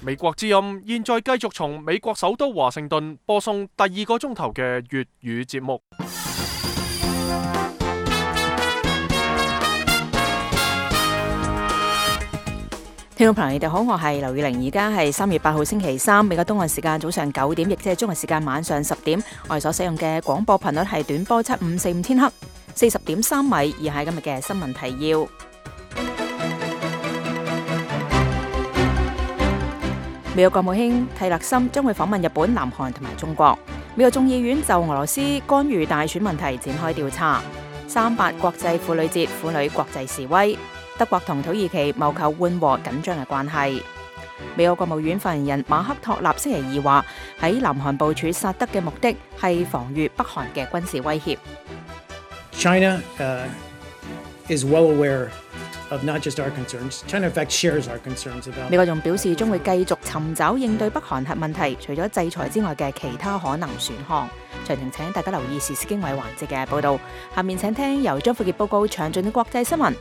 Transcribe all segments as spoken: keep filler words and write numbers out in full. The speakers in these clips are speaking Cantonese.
美國之音現在繼續從美國首都華盛頓播送第二個鐘頭嘅粵語節目。 聽眾朋友，你哋好，我係劉宇玲，而家係三月八號星期三，美國東岸時間早上九點，亦即係中國時間晚上十點。我哋所使用嘅廣播頻率係短波七五四五千赫，四十點三米。以下今日嘅新聞提要。美國國務卿蒂勒森將會訪問日本、南韓同埋中國。美國眾議院就俄羅斯干預大選問題展開調查。三八國際婦女節，婦女國際示威。德國同土耳其謀求緩和緊張嘅關係。美國國務院發言人馬克托納星期二話，喺南韓部署薩德嘅目的係防禦北韓嘅軍事威脅。 China, uh, is well aware of not just our concerns. China, in fact, shares our concerns about. 美國仲表示將會繼續尋找應對北韓核問題除咗制裁之外嘅其他可能選項。詳情請大家留意時事經緯環節嘅報導。下面請聽由張富傑報告詳盡嘅國際新聞。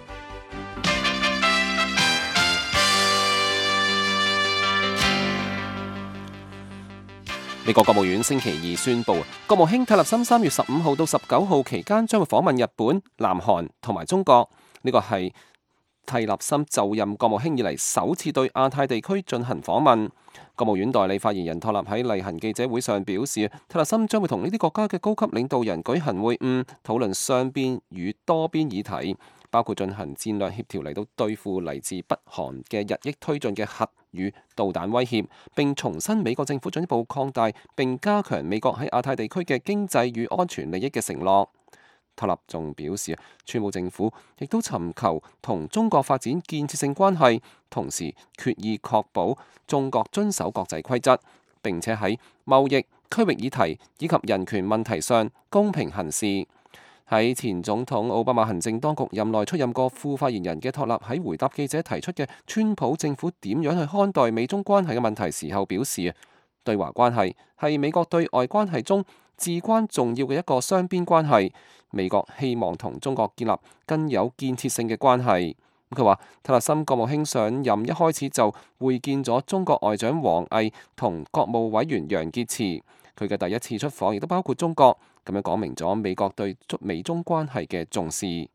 美國國務院星期二宣布，國務卿蒂勒森三月十五號到十九號期間將會訪問日本、南韓同埋中國。呢個係蒂勒森就任國務卿以嚟首次對亞太地區進行訪問。國務院代理發言人托納喺例行記者會上表示，蒂勒森將會同呢啲國家嘅高級領導人舉行會晤，討論雙邊與多邊議題，包括進行戰略協調嚟到對付嚟自北韓嘅日益推進嘅核與導彈威脅，並重申美國政府進一步擴大並加強美國喺亞太地區嘅經濟與安全利益嘅承諾。托納仲表示，川普政府亦都尋求同中國發展建設性關係，同時決意確保中國遵守國際規則，並且喺貿易、區域議題以及人權問題上公平行事。喺前總統奧巴馬行政當局任內出任過副發言人嘅托納喺回答記者提出嘅川普政府點樣去看待美中關係嘅問題時候表示，對華關係係美國對外關係中至關重要嘅一個雙邊關係，美國希望同中國建立更有建設性嘅關係。佢話，蒂勒森國務卿上任一開始就會見咗中國外長王毅同國務委員楊潔篪，佢嘅第一次出訪亦都包括中國，咁樣講明咗美國對美中關係嘅重視。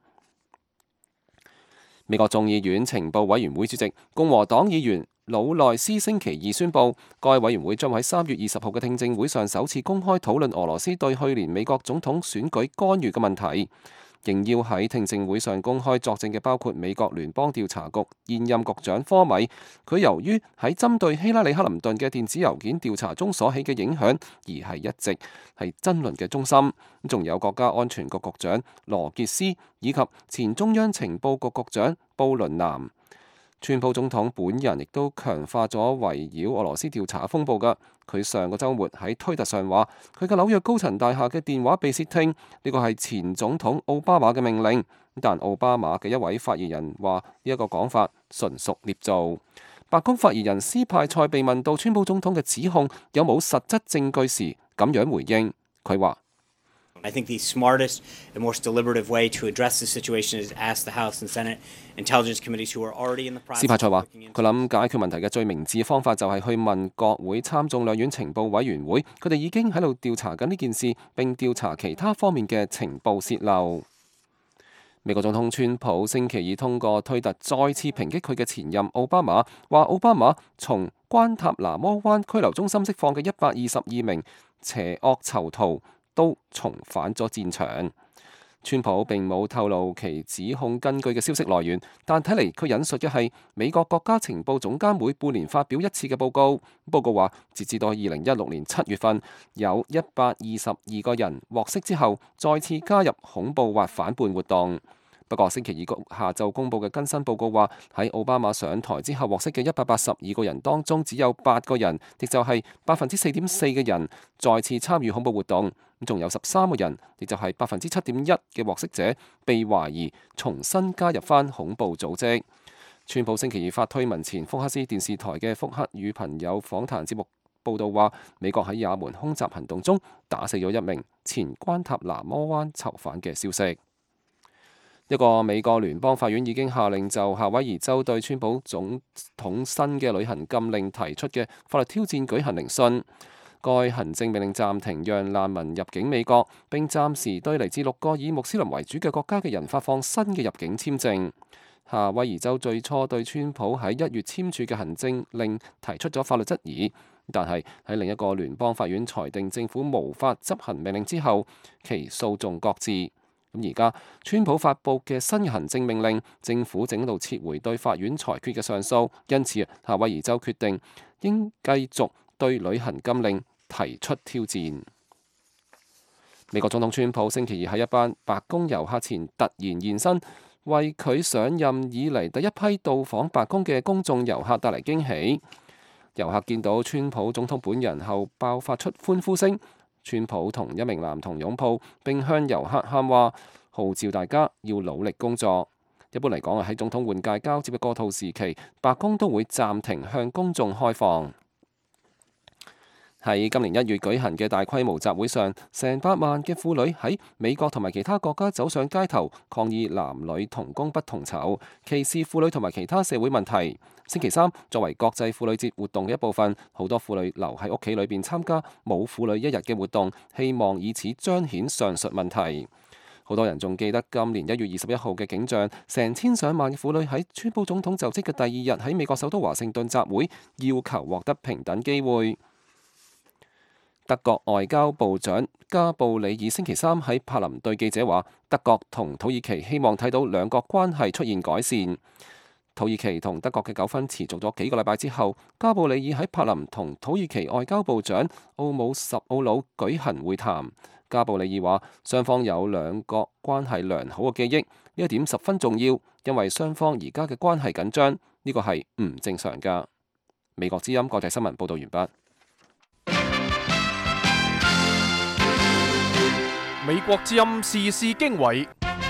美國眾議院情報委員會主席共和黨議員魯內斯星期二宣布，該委員會將喺三月二十號嘅聽證會上首次公開討論俄羅斯對去年美國總統選舉干預嘅問題。仍要喺聽證會上公開作證嘅包括美國聯邦調查局現任局長科米，佢由於喺針對希拉里克林頓嘅電子郵件調查中所起嘅影響，而係一直係爭論嘅中心。仲有國家安全局局長羅傑斯以及前中央情報局局長布倫南。川普總統本人亦都強化咗圍繞俄羅斯調查風暴㗎。佢上個週末喺推特上話，佢嘅紐約高層大廈嘅電話被竊聽，呢個係前總統奧巴馬嘅命令。但奧巴馬嘅一位發言人話呢一個講法純屬捏造。白宮發言人斯派塞被問到川普總統嘅指控有冇實質證據時，咁樣回應，佢話 I think the smartest and most deliberative way to address this situation is ask the House and Senate Intelligence Committees who are already in the process. 斯派塞話：佢諗解決問題嘅最明智方法就係去問國會參眾兩院情報委員會，佢哋已經喺度調查緊呢件事，並調查其他方面嘅情報洩漏。美國總統川普星期二通過推特再次抨擊佢嘅前任奧巴馬，話奧巴馬從關塔那摩灣拘留中心釋放嘅一百二十二名邪惡囚徒都重返咗戰場。川普並冇透露其指控根據嘅消息來源，但睇嚟佢引述嘅係美國國家情報總監每半年發表一次嘅報告。報告話，截至到二零一六年七月份，有一百二十二個人獲釋之後再次加入恐怖或反叛活動。不過星期二下晝公佈嘅更新報告話，喺奧巴馬上台之後獲釋嘅一百八十二個人當中，只有八個人，亦就係百分之四點四嘅人再次參與恐怖活動。咁仲有十三個人，亦就係百分之七點一嘅獲釋者，被懷疑重新加入返恐怖組織。川普星期二發推文前，福克斯電視台嘅福克與朋友訪談節目報道話，美國喺也門空襲行動中打死咗一名前關塔那摩灣囚犯嘅消息。 一個美國聯邦法院已經下令就夏威夷州對川普總統新嘅旅行禁令提出嘅法律挑戰舉行聆訊。該行政命令暫停讓難民入境美國，並暫時對嚟自六個以穆斯林為主嘅國家嘅人發放新嘅入境簽證。夏威夷州最初對川普喺一月簽署嘅行政令提出咗法律質疑，但係喺另一個聯邦法院裁定政府無法執行命令之後，其訴訟擱置。咁而家川普發布嘅新嘅行政命令，政府正喺度撤回對法院裁決嘅上訴，因此夏威夷州決定應繼續對旅行禁令提出挑戰。美國總統川普星期二喺一班白宮遊客前突然現身，為佢上任以嚟第一批到訪白宮嘅公眾遊客帶嚟驚喜。遊客見到川普總統本人後爆發出歡呼聲。川普同一名男童擁抱，並向遊客喊話，號召大家要努力工作。一般嚟講啊，喺總統換屆交接嘅過渡時期，白宮都會暫停向公眾開放。喺今年一月舉行嘅大規模集會上，成百萬嘅婦女喺美國同埋其他國家走上街頭，抗議男女同工不同酬、歧視婦女同埋其他社會問題。星期三作為國際婦女節活動嘅一部分，好多婦女留喺屋企裏邊參加冇婦女一日嘅活動，希望以此彰顯上述問題。好多人仲記得今年一月二十一號嘅景象，成千上萬嘅婦女喺川普總統就職嘅第二日喺美國首都華盛頓集會，要求獲得平等機會。德國外交部長加布里爾星期三喺柏林對記者話，德國同土耳其希望睇到兩國關係出現改善。土耳其同德國嘅糾紛持續咗幾個禮拜之後，加布里爾喺柏林同土耳其外交部長奧姆什奧魯舉行會談。加布里爾話，雙方有兩國關係良好嘅記憶，呢一點十分重要，因為雙方而家嘅關係緊張，呢個係唔正常㗎。美國之音國際新聞報導完畢。 美國之音時事經緯，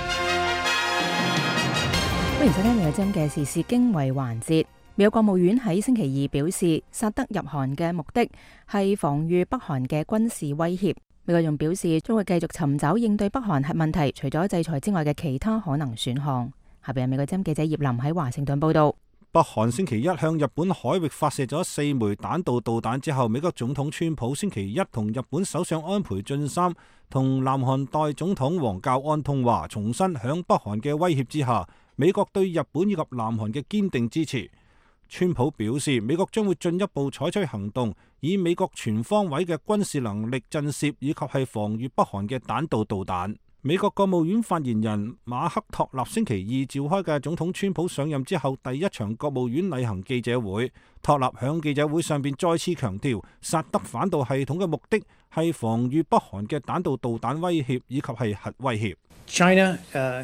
歡迎收聽美國之音嘅時事經緯環節。美國國務院喺星期二表示，薩德入韓嘅目的係防禦北韓嘅軍事威脅。美國仲表示，將會繼續尋找應對北韓核問題除咗制裁之外嘅其他可能選項。下邊係美國之音記者葉林喺華盛頓報道。 北韓星期一向日本海域發射咗四枚彈道導彈之後，美國總統川普星期一同日本首相安倍晉三同南韓代總統黃教安通話，重申響北韓嘅威脅之下，美國對日本以及南韓嘅堅定支持。川普表示，美國將會進一步採取行動，以美國全方位嘅軍事能力震懾以及係防禦北韓嘅彈道導彈。美國國務院發言人馬克托納星期二召開嘅總統川普上任之後第一場國務院例行記者會，托納響記者會上邊再次強調，薩德反導系統嘅目的係防禦北韓嘅彈道導彈威脅以及係核威脅。 China uh,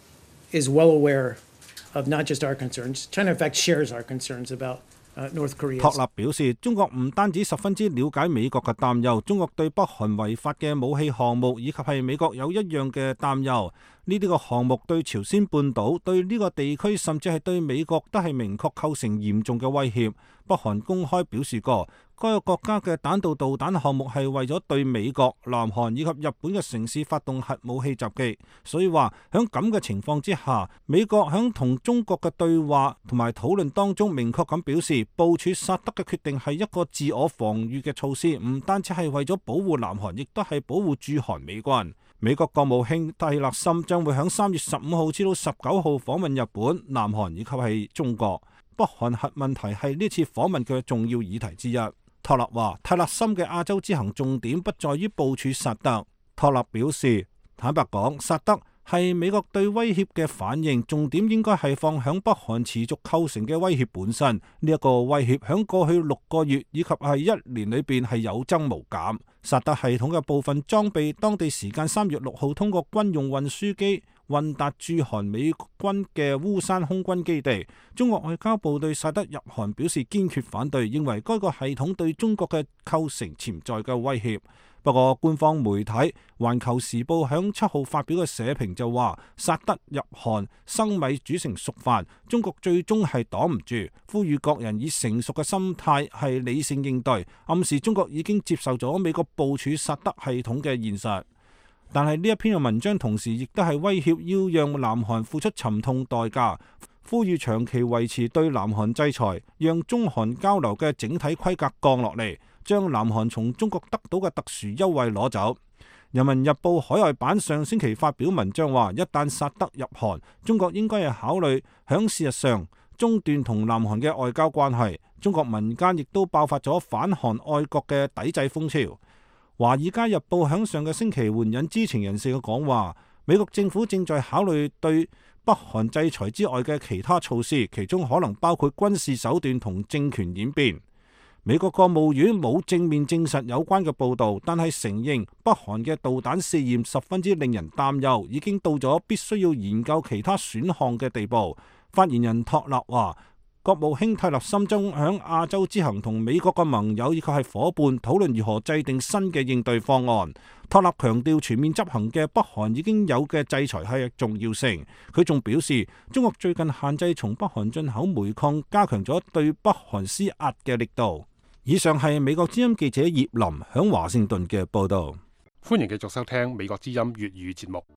is well aware of not just our concerns. China, in fact, shares our concerns about North Korea。 托納表示，中國唔單止十分之了解美國嘅擔憂，中國對北韓違法嘅武器項目以及係美國有一樣嘅擔憂。呢啲個項目對朝鮮半島、對呢個地區甚至係對美國都係明確構成嚴重嘅威脅。北韓公開表示過，該個國家嘅彈道導彈項目係為咗對美國、南韓以及日本嘅城市發動核武器襲擊。所以話喺咁嘅情況之下，美國喺同中國嘅對話同埋討論當中明確咁表示，部署薩德嘅決定係一個自我防禦嘅措施，唔單止係為咗保護南韓，亦都係保護駐韓美軍。美國國務卿蒂勒森將會喺三月十五號至到十九號訪問日本、南韓以及係中國。北韓核問題係呢次訪問嘅重要議題之一。托勒話，蒂勒森嘅亞洲之行重點不在於部署薩德。托勒表示，坦白講，薩德係美國對威脅嘅反應，重點應該係放響北韓持續構成嘅威脅本身。呢、這、一個威脅響過去六個月以及係一年裏邊係有增無減。薩德系統嘅部分裝備，當地時間三月六號通過軍用運輸機運達駐韓美軍嘅烏山空軍基地。中國外交部對薩德入韓表示堅決反對，認為該個系統對中國嘅構成潛在嘅威脅。不過官方媒體《環球時報》響七號發表嘅社評就話，薩德入韓生米煮成熟飯，中國最終係擋唔住，呼籲各人以成熟嘅心態係理性應對，暗示中國已經接受咗美國部署薩德系統嘅現實。 但係呢一篇嘅文章同時亦都係威脅要讓南韓付出沉痛代價，呼籲長期維持對南韓制裁，讓中韓交流嘅整體規格降落嚟，將南韓從中國得到嘅特殊優惠攞走。人民日報海外版上星期發表文章話，一旦薩德入韓，中國應該係考慮響事實上中斷同南韓嘅外交關係。中國民間亦都爆發咗反韓愛國嘅抵制風潮。華爾街日報響上個星期援引知情人士嘅講話，美國政府正在考慮對北韓制裁之外嘅其他措施，其中可能包括軍事手段同政權演變。美國國務院冇正面證實有關嘅報導，但係承認北韓嘅導彈試驗十分之令人擔憂，已經到咗必須要研究其他選項嘅地步。發言人托納話，國務卿蒂勒森將響亞洲之行同美國嘅盟友以及係夥伴討論如何制定新嘅應對方案。托納強調全面執行嘅北韓已經有嘅制裁係重要性。佢仲表示，中國最近限制從北韓進口煤礦，加強咗對北韓施壓嘅力度。以上係美國之音記者葉林響華盛頓嘅報道。 歡迎繼續收聽美國之音粵語節目。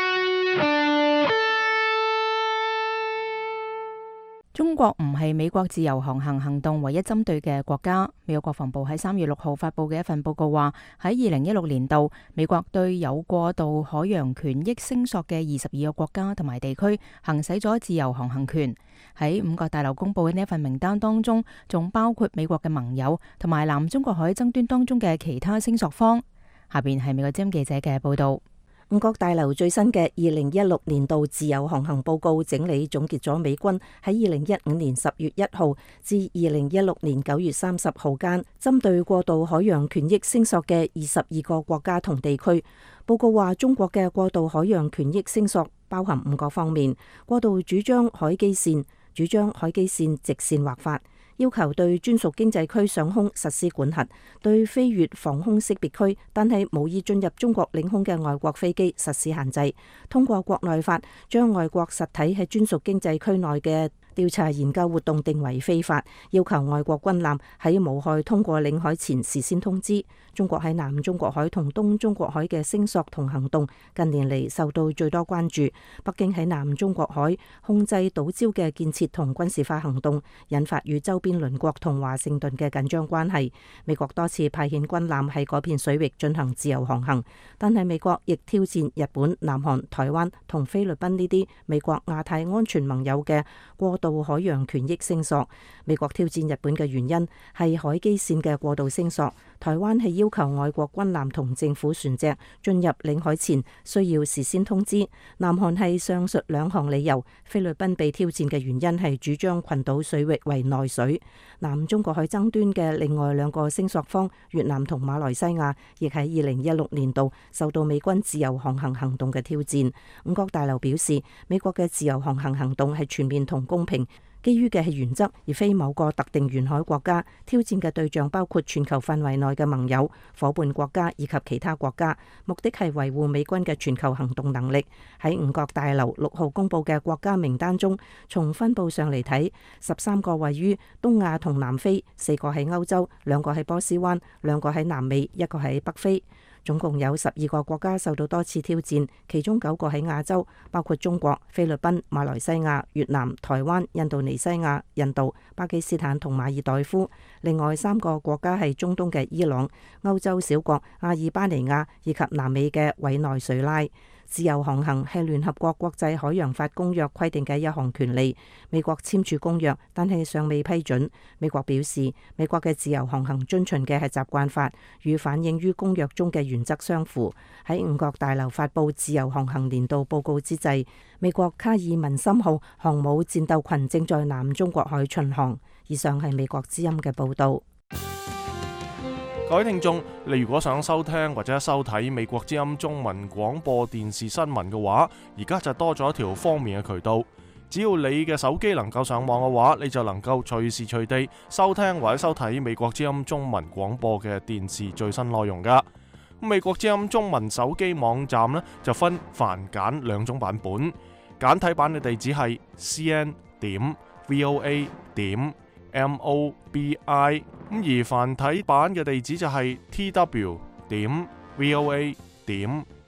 中國唔係美國自由航行行動唯一針對嘅國家。美國國防部喺三月六號發佈嘅一份報告話，喺二零一六年度，美國對有過度海洋權益聲索嘅二十二個國家同埋地區行使咗自由航行權。喺五角大樓公佈嘅呢一份名單當中，仲包括美國嘅盟友同埋南中國海爭端當中嘅其他聲索方。下邊係美國之音記者嘅報道。 五角大樓最新嘅二零一六年度自由航行報告整理總結咗美軍喺二零一五年十月一號至二零一六年九月三十號間針對過度海洋權益聲索嘅二十二個國家同地區。報告話，中國嘅過度海洋權益聲索包含五個方面：過度主張海基線，主張海基線直線劃法，要求對專屬經濟區上空實施管轄，對飛越防空識別區但係無意進入中國領空嘅外國飛機實施限制，通過國內法將外國實體喺專屬經濟區內嘅調查研究活動定為非法，要求外國軍艦喺無害通過領海前事先通知。中國喺南中國海同東中國海嘅聲索同行動近年嚟受到最多關注。北京喺南中國海控制島礁嘅建設同軍事化行動，引發與周邊鄰國同華盛頓嘅緊張關係。美國多次派遣軍艦喺嗰片水域進行自由航行，但係美國亦挑戰日本、南韓、台灣同菲律賓呢啲美國亞太安全盟友嘅過度海洋權益聲索。美國挑戰日本嘅原因係海基線嘅過度聲索，台灣係要求外國軍艦同政府船隻進入領海前需要事先通知。南韓係上述兩項理由。菲律賓被挑戰嘅原因係主張群島水域為內水。南中國海爭端嘅另外兩個聲索方，越南同馬來西亞，亦喺二零一六年度受到美軍自由航行行動嘅挑戰。五角大樓表示，美國嘅自由航行行動係全面同公平，基於嘅係原則，而非某個特定沿海國家。挑戰嘅對象包括全球範圍內嘅盟友、夥伴國家以及其他國家，目的係維護美軍嘅全球行動能力。喺五角大樓六號公佈嘅國家名單中，從分佈上嚟睇，十三個位於東亞同南非，四個喺歐洲，兩個喺波斯灣，兩個喺南美，一個喺北非。總共有十二個國家受到多次挑戰，其中九個喺亞洲，包括中國、菲律賓、馬來西亞、越南、台灣、印度尼西亞、印度、巴基斯坦同馬爾代夫。另外三個國家係中東嘅伊朗、歐洲小國阿爾巴尼亞以及南美嘅委內瑞拉。自由航行係聯合國國際海洋法公約規定嘅一項權利。美國簽署公約，但係尚未批准。美國表示，美國嘅自由航行遵循嘅係習慣法，與反映於公約中嘅原則相符。喺五角大樓發布自由航行年度報告之際，美國卡爾文森號航母戰鬥群正在南中國海巡航。以上係美國之音嘅報導。 各位聽眾，你如果想收聽或者收睇美國之音中文廣播電視新聞嘅話，而家就多咗一條方便嘅渠道。只要你嘅手機能夠上網嘅話，你就能夠隨時隨地收聽或者收睇美國之音中文廣播嘅電視最新內容噶。美國之音中文手機網站呢，就分繁簡兩種版本，簡體版嘅地址係 c n 點 v o a 點 m o b i。咁而繁體版嘅地址就係 t w 點 v o a 點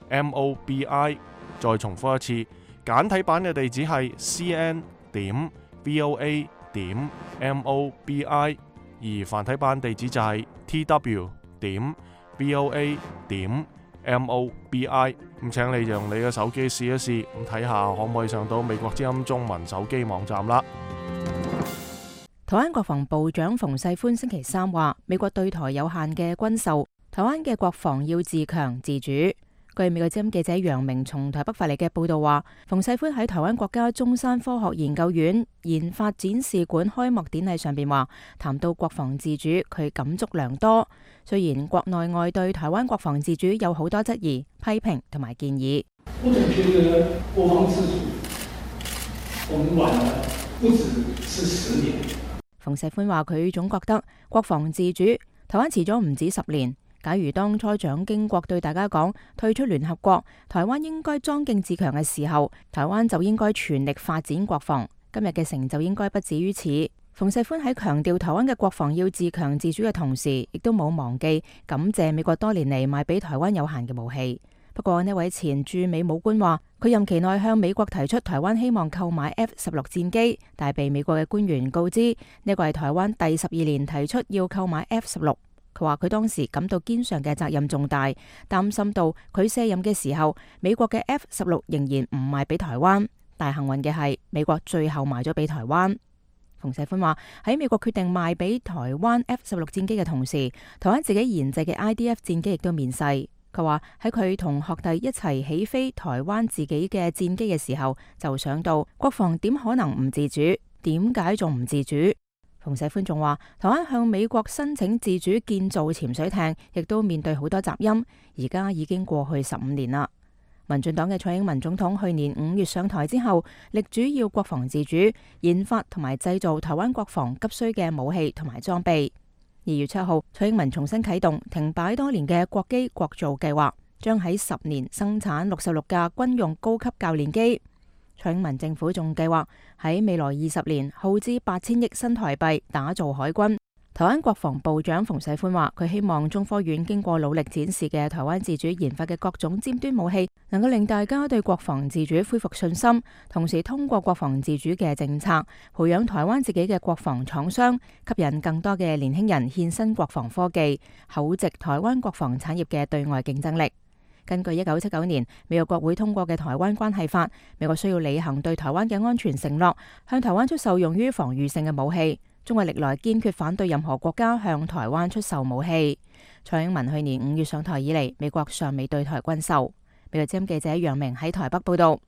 M O B I。再重複一次，簡體版嘅地址係 C N 點 V O A 點 M O B I， 而繁體版地址就係 T W 點 V O A 點 M O B I。咁請你用你嘅手機試一試，咁睇下可唔可以上到美國之音中文手機網站啦。 台灣國防部長馮世寬星期三話，美國對台有限嘅軍售，台灣嘅國防要自強自主。據美國之音記者楊明從台北發嚟嘅報道話，馮世寬喺台灣國家中山科學研究院研發展示館開幕典禮上邊話，談到國防自主，佢感觸良多。雖然國內外對台灣國防自主有好多質疑、批評同埋建議。 我總覺得國防自主，我們晚了不止是十年。 馮世寬話，佢總覺得國防自主，台灣遲咗唔止十年。假如當初蔣經國對大家講退出聯合國，台灣應該莊敬自強嘅時候，台灣就應該全力發展國防。今日嘅成就應該不止於此。馮世寬喺強調台灣嘅國防要自強自主嘅同時，亦都冇忘記感謝美國多年嚟賣俾台灣有限嘅武器。不過呢位前駐美武官話，佢任期內向美國提出台灣希望購買 F 十六戰機，但係被美國嘅官員告知呢個係台灣第十二年提出要購買 F 十六。佢話佢當時感到肩上嘅責任重大，擔心到佢卸任嘅時候，美國嘅 F 十六仍然唔賣俾台灣。但幸運嘅係，美國最後賣咗俾台灣。馮世寬話喺美國決定賣俾台灣 F 十六戰機嘅同時，台灣自己研製嘅 I D F 戰機亦都面世。佢話喺佢同學弟一齊起飛台灣自己嘅戰機嘅時候，就想到國防點可能唔自主？點解仲唔自主？馮世寬仲話，台灣向美國申請自主建造潛水艇，亦都面對好多雜音。而家已經過去十五年啦。民進黨嘅蔡英文總統去年五月上台之後，力主要國防自主，研發同埋製造台灣國防急需嘅武器同埋裝備。二月七號，蔡英文重新啟動停擺多年嘅國機國造計劃，將喺十年生產六十六架軍用高級教練機。蔡英文政府仲計劃喺未來二十年耗資八千億新台幣打造海軍。台灣國防部長馮世寬話，佢希望中科院經過努力展示嘅台灣自主研發嘅各種尖端武器，能夠令大家對國防自主恢復信心，同時通過國防自主嘅政策，培養台灣自己嘅國防廠商，吸引更多嘅年輕人獻身國防科技，厚植台灣國防產業嘅對外競爭力。根據一九七九年美國國會通過嘅《台灣關係法》，美國需要履行對台灣嘅安全承諾，向台灣出售用於防禦性嘅武器。中國歷來堅決反對任何國家向台灣出售武器。蔡英文去年五月上台以嚟，美國尚未對台軍售。美國之音記者楊明喺台北報道。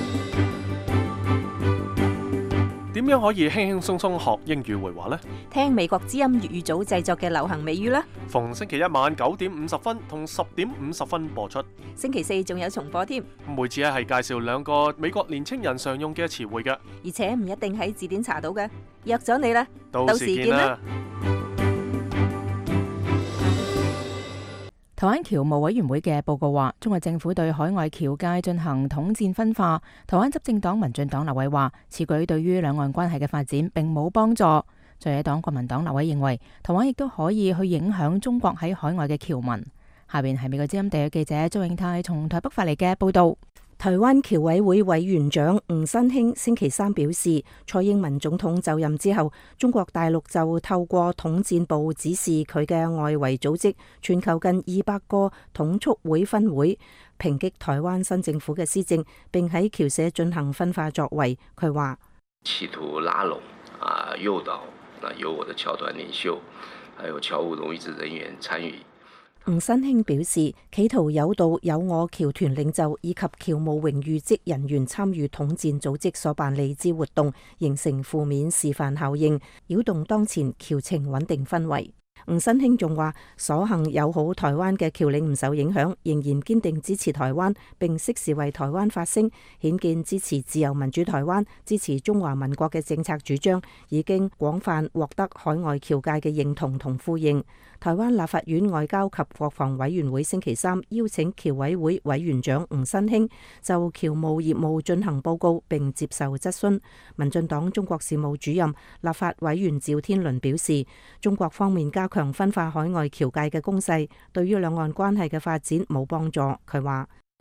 點樣可以輕輕鬆鬆學英語會話呢？ 聽美國之音粵語組製作嘅流行美語啦！ 逢星期一晚九點五十分同十點五十分播出。 星期四仲有重播添。 每次咧係介紹兩個美國年青人常用嘅詞彙嘅， 而且唔一定喺字典查到嘅。約咗你啦， 到時見啦！ 台灣僑務委員會嘅報告話，中國政府對海外僑界進行統戰分化。台灣執政黨民進黨立委話，此舉對於兩岸關係嘅發展並冇幫助。在野黨國民黨立委認為，台灣亦都可以去影響中國喺海外嘅僑民。下邊係美國之音地約記者周永泰從台北發嚟嘅報道。 台灣僑委會委員長吳新興星期三表示，蔡英文總統就任之後，中國大陸就透過統戰部指示佢嘅外圍組織全球近二百個統促會分會，抨擊台灣新政府嘅施政，並喺僑社進行分化作為。佢話企圖拉攏啊誘導，那由我的僑團領袖，還有僑務榮譽職人員參與。 吳新興表示，企圖誘導有我僑團領袖以及僑務榮譽職人員參與統戰組織所辦理之活動，形成負面示範效應，擾動當前僑情穩定氛圍。吳新興仲話，所幸友好台灣嘅僑領唔受影響，仍然堅定支持台灣，並適時為台灣發聲，顯見支持自由民主台灣、支持中華民國嘅政策主張，已經廣泛獲得海外僑界嘅認同同呼應。台灣立法院外交及國防委員會星期三邀請僑委會委員長吳新興就僑務業務進行報告並接受質詢。民進黨中國事務主任立法委員趙天麟表示，中國方面加強分化海外僑界嘅攻勢，對於兩岸關係嘅發展冇幫助。佢話：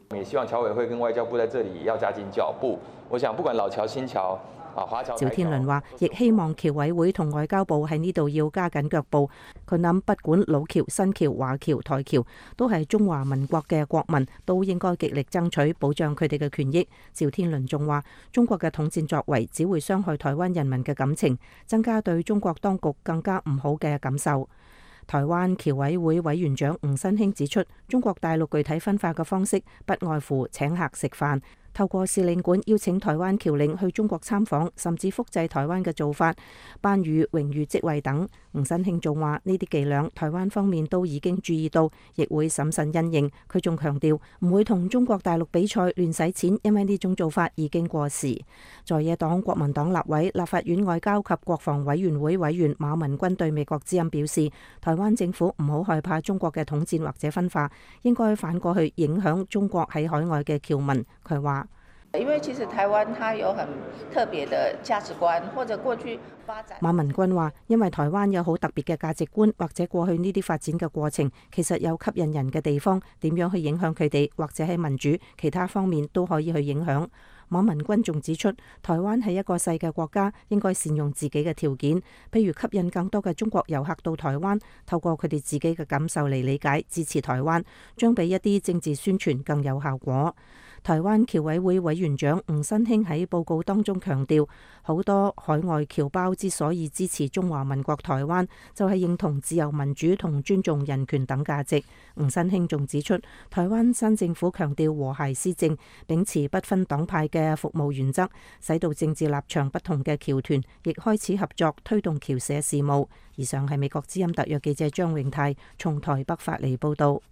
也希望僑委會跟外交部在這裡也要加緊腳步。我想不管老僑、新僑啊，華僑。趙天麟話，亦希望僑委會同外交部喺呢度要加緊腳步。佢諗，不管老僑、新僑、華僑、台僑，都係中華民國嘅國民，都應該極力爭取保障佢哋嘅權益。趙天麟仲話，中國嘅統戰作為只會傷害台灣人民嘅感情，增加對中國當局更加唔好嘅感受。台灣僑委會委員長吳新興指出，中國大陸具體分化嘅方式不外乎請客食飯，透過使領館邀請台灣僑領去中國參訪，甚至複製台灣嘅做法，頒予榮譽職位等。吳新興仲話，呢啲伎倆台灣方面都已經注意到，亦會審慎因應。佢仲強調唔會同中國大陸比賽亂使錢，因為呢種做法已經過時。在野黨國民黨立委、立法院外交及國防委員會委員馬文君對美國之音表示，台灣政府唔好害怕中國嘅統戰或者分化，應該反過去影響中國喺海外嘅僑民。佢話， 因為其實台灣它有很特別的價值觀，或者過去發展。 馬文君話，因為台灣有好特別嘅價值觀，或者過去呢啲發展嘅過程，其實有吸引人嘅地方，點樣去影響佢哋，或者喺民主其他方面都可以去影響。馬文君仲指出，台灣係一個細嘅國家，應該善用自己嘅條件，譬如吸引更多嘅中國遊客到台灣，透過佢哋自己嘅感受嚟理解支持台灣，將比一啲政治宣傳更有效果。台灣僑委會委員長吳新興喺報告當中強調，好多海外僑胞之所以支持中華民國台灣，就係認同自由民主同尊重人權等價值。吳新興仲指出，台灣新政府強調和諧施政，秉持不分黨派嘅服務原則，使到政治立場不同嘅僑團亦開始合作推動僑社事務。以上係美國之音特約記者張永泰從台北發嚟報道。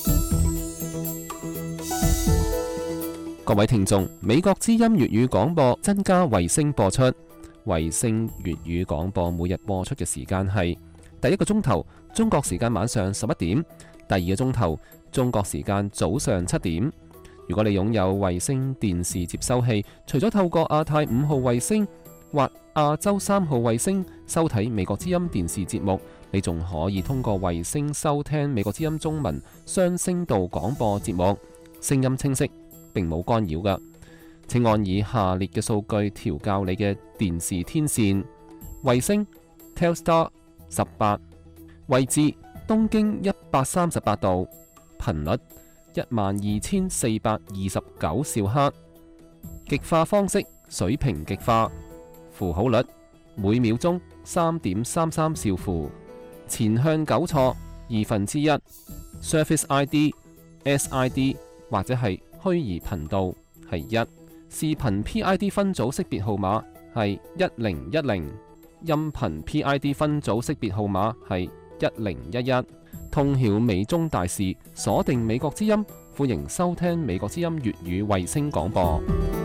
各位聽眾，美國之音粵語廣播增加衛星播出。衛星粵語廣播每日播出嘅時間係第一個鐘頭中國時間晚上十一點，第二個鐘頭中國時間早上七點。如果你擁有衛星電視接收器，除咗透過亞太五號衛星或亞洲三號衛星收睇美國之音電視節目，你仲可以通過衛星收聽美國之音中文雙聲道廣播節目，聲音清晰，並冇干擾㗎。請按以下列嘅數據調校你嘅電視天線：衛星 Telstar 十八，位置東經一百三十八度，頻率一萬二千四百二十九兆赫，極化方式水平極化，符號率每秒鐘三點三三兆符，前向糾錯二分之一 ，Service I D S I D 或者係虛擬頻道係一，視頻 P I D 分組識別號碼係一零一零，音頻 P I D 分組識別號碼係一零一一。通曉美中大事，鎖定美國之音，歡迎收聽美國之音粵語衛星廣播。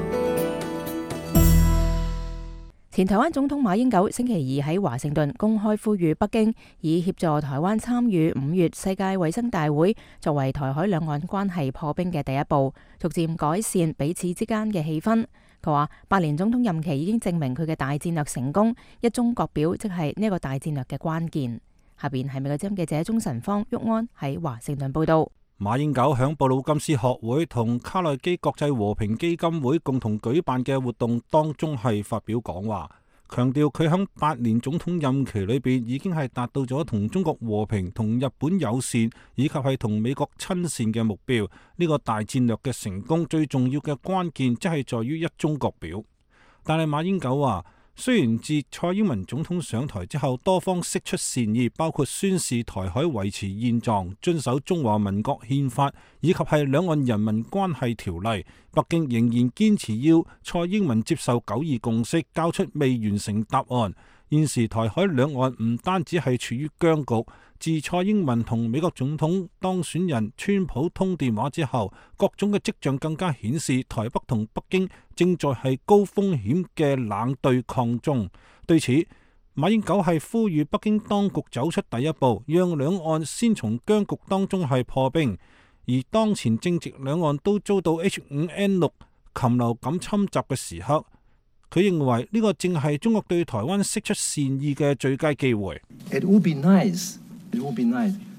前台灣總統馬英九星期二喺華盛頓公開呼籲北京，以協助台灣參與五月世界衛生大會，作為台海兩岸關係破冰嘅第一步，逐漸改善彼此之間嘅氣氛。佢話八年總統任期已經證明佢嘅大戰略成功，一中各表即係呢一個大戰略嘅關鍵。下邊係美國之音記者鍾晨芳、郁安喺華盛頓報道。 馬英九響布魯金斯學會同卡內基國際和平基金會共同舉辦嘅活動當中係發表講話，強調佢響八年總統任期裏邊已經係達到咗同中國和平、同日本友善以及係同美國親善嘅目標。呢個大戰略嘅成功最重要嘅關鍵即係在於一中各表。但係馬英九話，雖然自蔡英文總統上台之後，多方釋出善意，包括宣示台海維持現狀、遵守中華民國憲法以及係兩岸人民關係條例，北京仍然堅持要蔡英文接受九二共識，交出未完成答案。現時台海兩岸唔單止係處於僵局，自蔡英文同美國總統當選人川普通電話之後，各種嘅跡象更加顯示台北同北京正在係高風險嘅冷對抗中。對此，馬英九係呼籲北京當局走出第一步，讓兩岸先從僵局當中係破冰。而當前正值兩岸都遭到 H 五 N 六 禽流感侵襲嘅時刻，佢認為呢個正係中國對台灣釋出善意嘅最佳機會。 It would be nice. It would be nice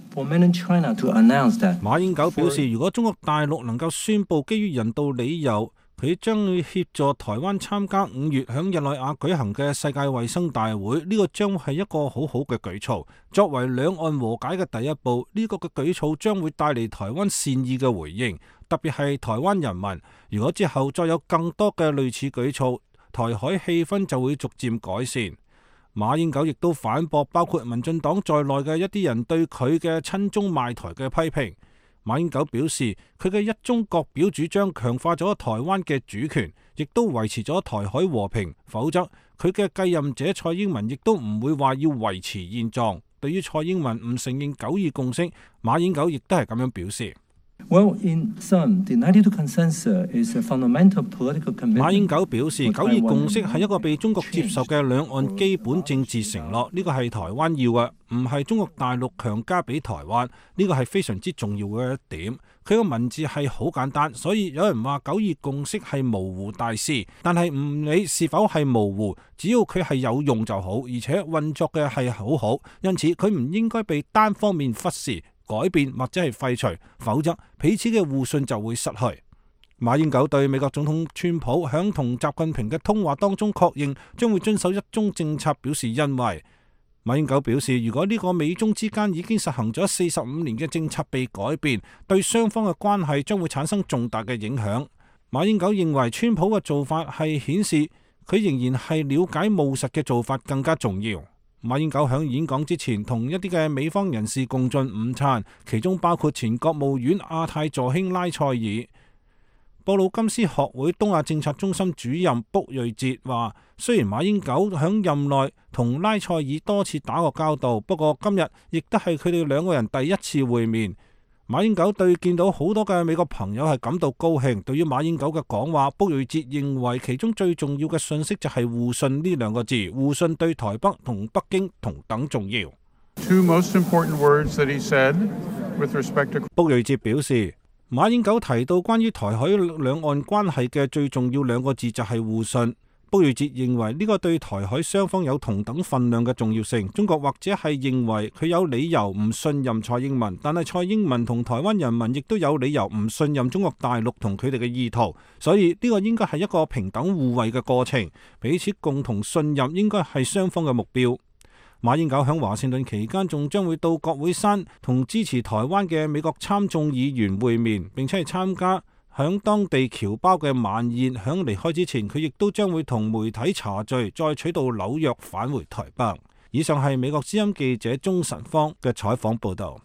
for mainland China to announce that。 馬英九表示，如果中國大陸能夠宣布基於人道理由，佢將會協助台灣參加五月響日內瓦舉行嘅世界衛生大會，呢個將會係一個好好嘅舉措。作為兩岸和解嘅第一步，呢個嘅舉措將會帶嚟台灣善意嘅回應，特別係台灣人民。如果之後再有更多嘅類似舉措，台海氣氛就會逐漸改善。馬英九亦都反駁包括民進黨在內嘅一啲人對佢嘅親中賣台嘅批評。馬英九表示，佢嘅一中各表主張強化咗台灣嘅主權，亦都維持咗台海和平，否則佢嘅繼任者蔡英文亦都唔會話要維持現狀。對於蔡英文唔承認九二共識，馬英九亦都係咁樣表示。 Well, in sum, the ninety-two consensus is a fundamental political commitment。 馬英九表示，九二共識係一個被中國接受嘅兩岸基本政治承諾，呢個係台灣要嘅，唔係中國大陸強加俾台灣，呢個係非常之重要嘅一點。佢個文字係好簡單，所以有人話九二共識係模糊大師，但係唔理是否係模糊，只要佢係有用就好，而且運作嘅係好好，因此佢唔應該被單方面忽視、改變或者係廢除，否則彼此嘅互信就會失去。馬英九對美國總統川普響同習近平嘅通話當中確認將會遵守一中政策表示欣慰。馬英九表示，如果呢個美中之間已經實行咗四十五年嘅政策被改變，對雙方嘅關係將會產生重大嘅影響。馬英九認為川普嘅做法係顯示佢仍然係了解務實嘅做法更加重要。馬英九響演講之前同一啲嘅美方人士共進午餐，其中包括前國務院亞太助卿拉塞爾。布魯金斯學會東亞政策中心主任卜瑞哲話，雖然馬英九響任內同拉塞爾多次打過交道，不過今日亦都係佢哋兩個人第一次會面。馬英九對見到好多嘅美國朋友係感到高興。對於馬英九嘅講話，卜瑞哲認為其中最重要嘅信息就係互信呢兩個字，互信對台北同北京同等重要。 Two most important words that he said with respect to。 卜瑞哲表示，馬英九提到關於台海兩岸關係嘅最重要兩個字就係互信。卜瑞哲認為呢個對台海雙方有同等份量嘅重要性。中國或者係認為佢有理由唔信任蔡英文，但係蔡英文同台灣人民亦都有理由唔信任中國大陸同佢哋嘅意圖，所以呢個應該係一個平等互惠嘅過程，彼此共同信任應該係雙方嘅目標。馬英九喺華盛頓期間仲將會到國會山同支持台灣嘅美國參眾議員會面，並且係參加響當地僑胞嘅晚宴。響離開之前，佢亦都將會同媒體茶敘，再取道紐約返回台北。以上係美國之音記者鍾晨芳嘅採訪報道。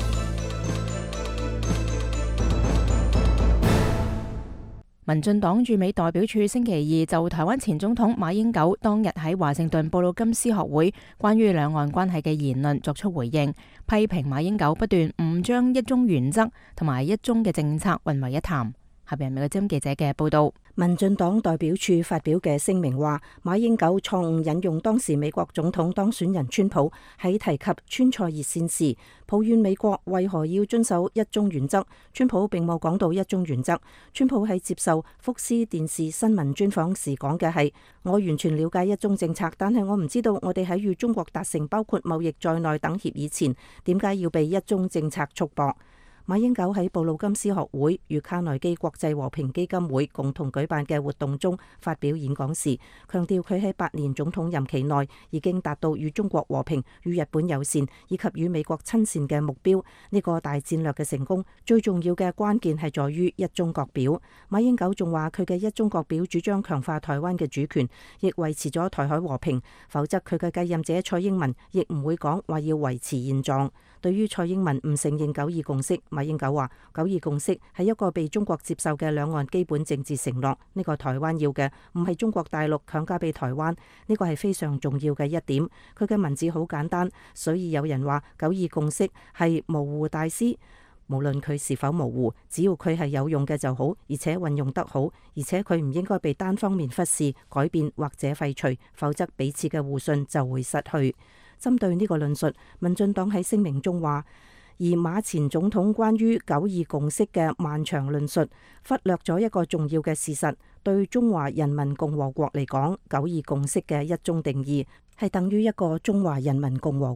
民進黨駐美代表處星期二就台灣前總統馬英九當日喺華盛頓布魯金斯學會關於兩岸關係嘅言論作出回應，批評馬英九不斷誤將一中原則同埋一中嘅政策混為一談。下邊係美國之音記者嘅報道。 民進黨代表處發表嘅聲明話，馬英九錯誤引用當時美國總統當選人川普喺提及川菜熱線時，抱怨美國為何要遵守一中原則。川普並冇講到一中原則。川普喺接受福斯電視新聞專訪時講嘅係：我完全了解一中政策，但係我唔知道我哋喺與中國達成包括貿易在內等協議前，點解要被一中政策束縛。馬英九喺布魯金斯學會與卡內基國際和平基金會共同舉辦嘅活動中發表演講時，強調佢喺八年總統任期內已經達到與中國和平、與日本友善以及與美國親善嘅目標。呢個大戰略嘅成功，最重要嘅關鍵係在於一中各表。馬英九仲話佢嘅一中各表主張強化台灣嘅主權，亦維持咗台海和平，否則佢嘅繼任者蔡英文亦唔會講話要維持現狀。對於蔡英文唔承認九二共識，馬英九話九二共識係一個被中國接受嘅兩岸基本政治承諾，呢個台灣要嘅唔係中國大陸強加俾台灣，呢個係非常重要嘅一點。佢嘅文字好簡單，所以有人話九二共識係模糊大師。無論佢是否模糊，只要佢係有用嘅就好，而且運用得好，而且佢唔應該被單方面忽視、改變或者廢除，否則彼此嘅互信就會失去。針對呢個論述，民進黨喺聲明中話，而馬前總統關於九二共識嘅漫長論述，忽略咗一個重要嘅事實，對中華人民共和國嚟講，九二共識嘅一中定義係等於一個中華人民共和國。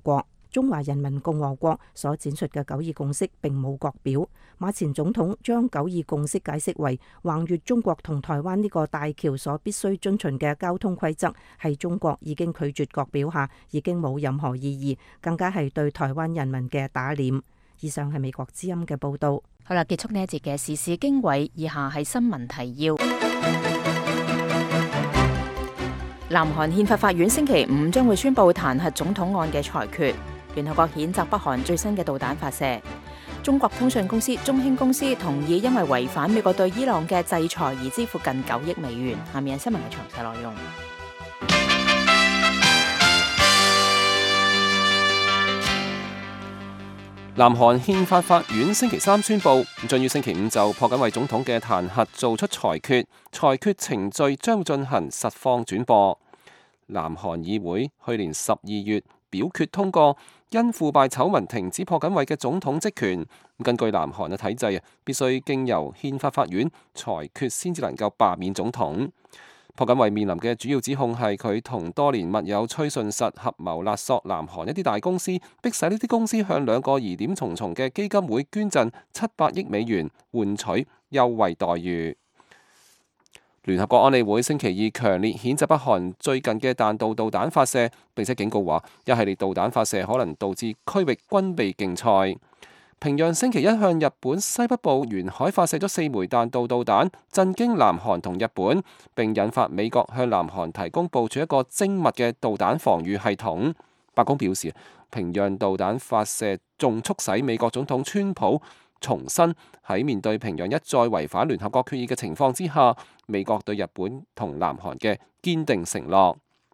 中華人民共和國所展述嘅九二共識並冇國表。馬前總統將九二共識解釋為橫越中國同台灣呢個大橋所必須遵循嘅交通規則，係中國已經拒絕國表下已經冇任何意義，更加係對台灣人民嘅打臉。以上係美國之音嘅報道。 好啦，結束呢一節嘅時事經緯，以下係新聞提要。南韓憲法法院星期五將會宣布彈劾總統案嘅裁決。聯合國譴責北韓最新嘅導彈發射。中國通訊公司中興公司同意因為違反美國對伊朗嘅制裁而支付近九億美元。下面係新聞嘅詳細內容。 南韓憲法法院星期三宣布，將於星期五就朴槿惠總統嘅彈劾做出裁決，裁決程序將會進行實況轉播。南韓議會去年十二月表決通過，因腐敗醜聞停止朴槿惠嘅總統職權。根據南韓嘅體制啊，必須經由憲法法院裁決先至能夠罷免總統。朴槿惠面臨嘅主要指控係佢同多年密友崔順實合謀勒索南韓一啲大公司，迫使呢啲公司向兩個疑點重重嘅基金會捐贈七百億美元，換取優惠待遇。聯合國安理會星期二強烈譴責北韓最近嘅彈道導彈發射，並且警告話一系列導彈發射可能導致區域軍備競賽。平壤星期一向日本西北部沿海發射咗四枚彈道導彈，震驚南韓同日本，並引發美國向南韓提供部署一個精密嘅導彈防禦系統。白宮表示，平壤導彈發射仲促使美國總統川普重申喺面對平壤一再違反聯合國決議嘅情況之下，美國對日本同南韓嘅堅定承諾。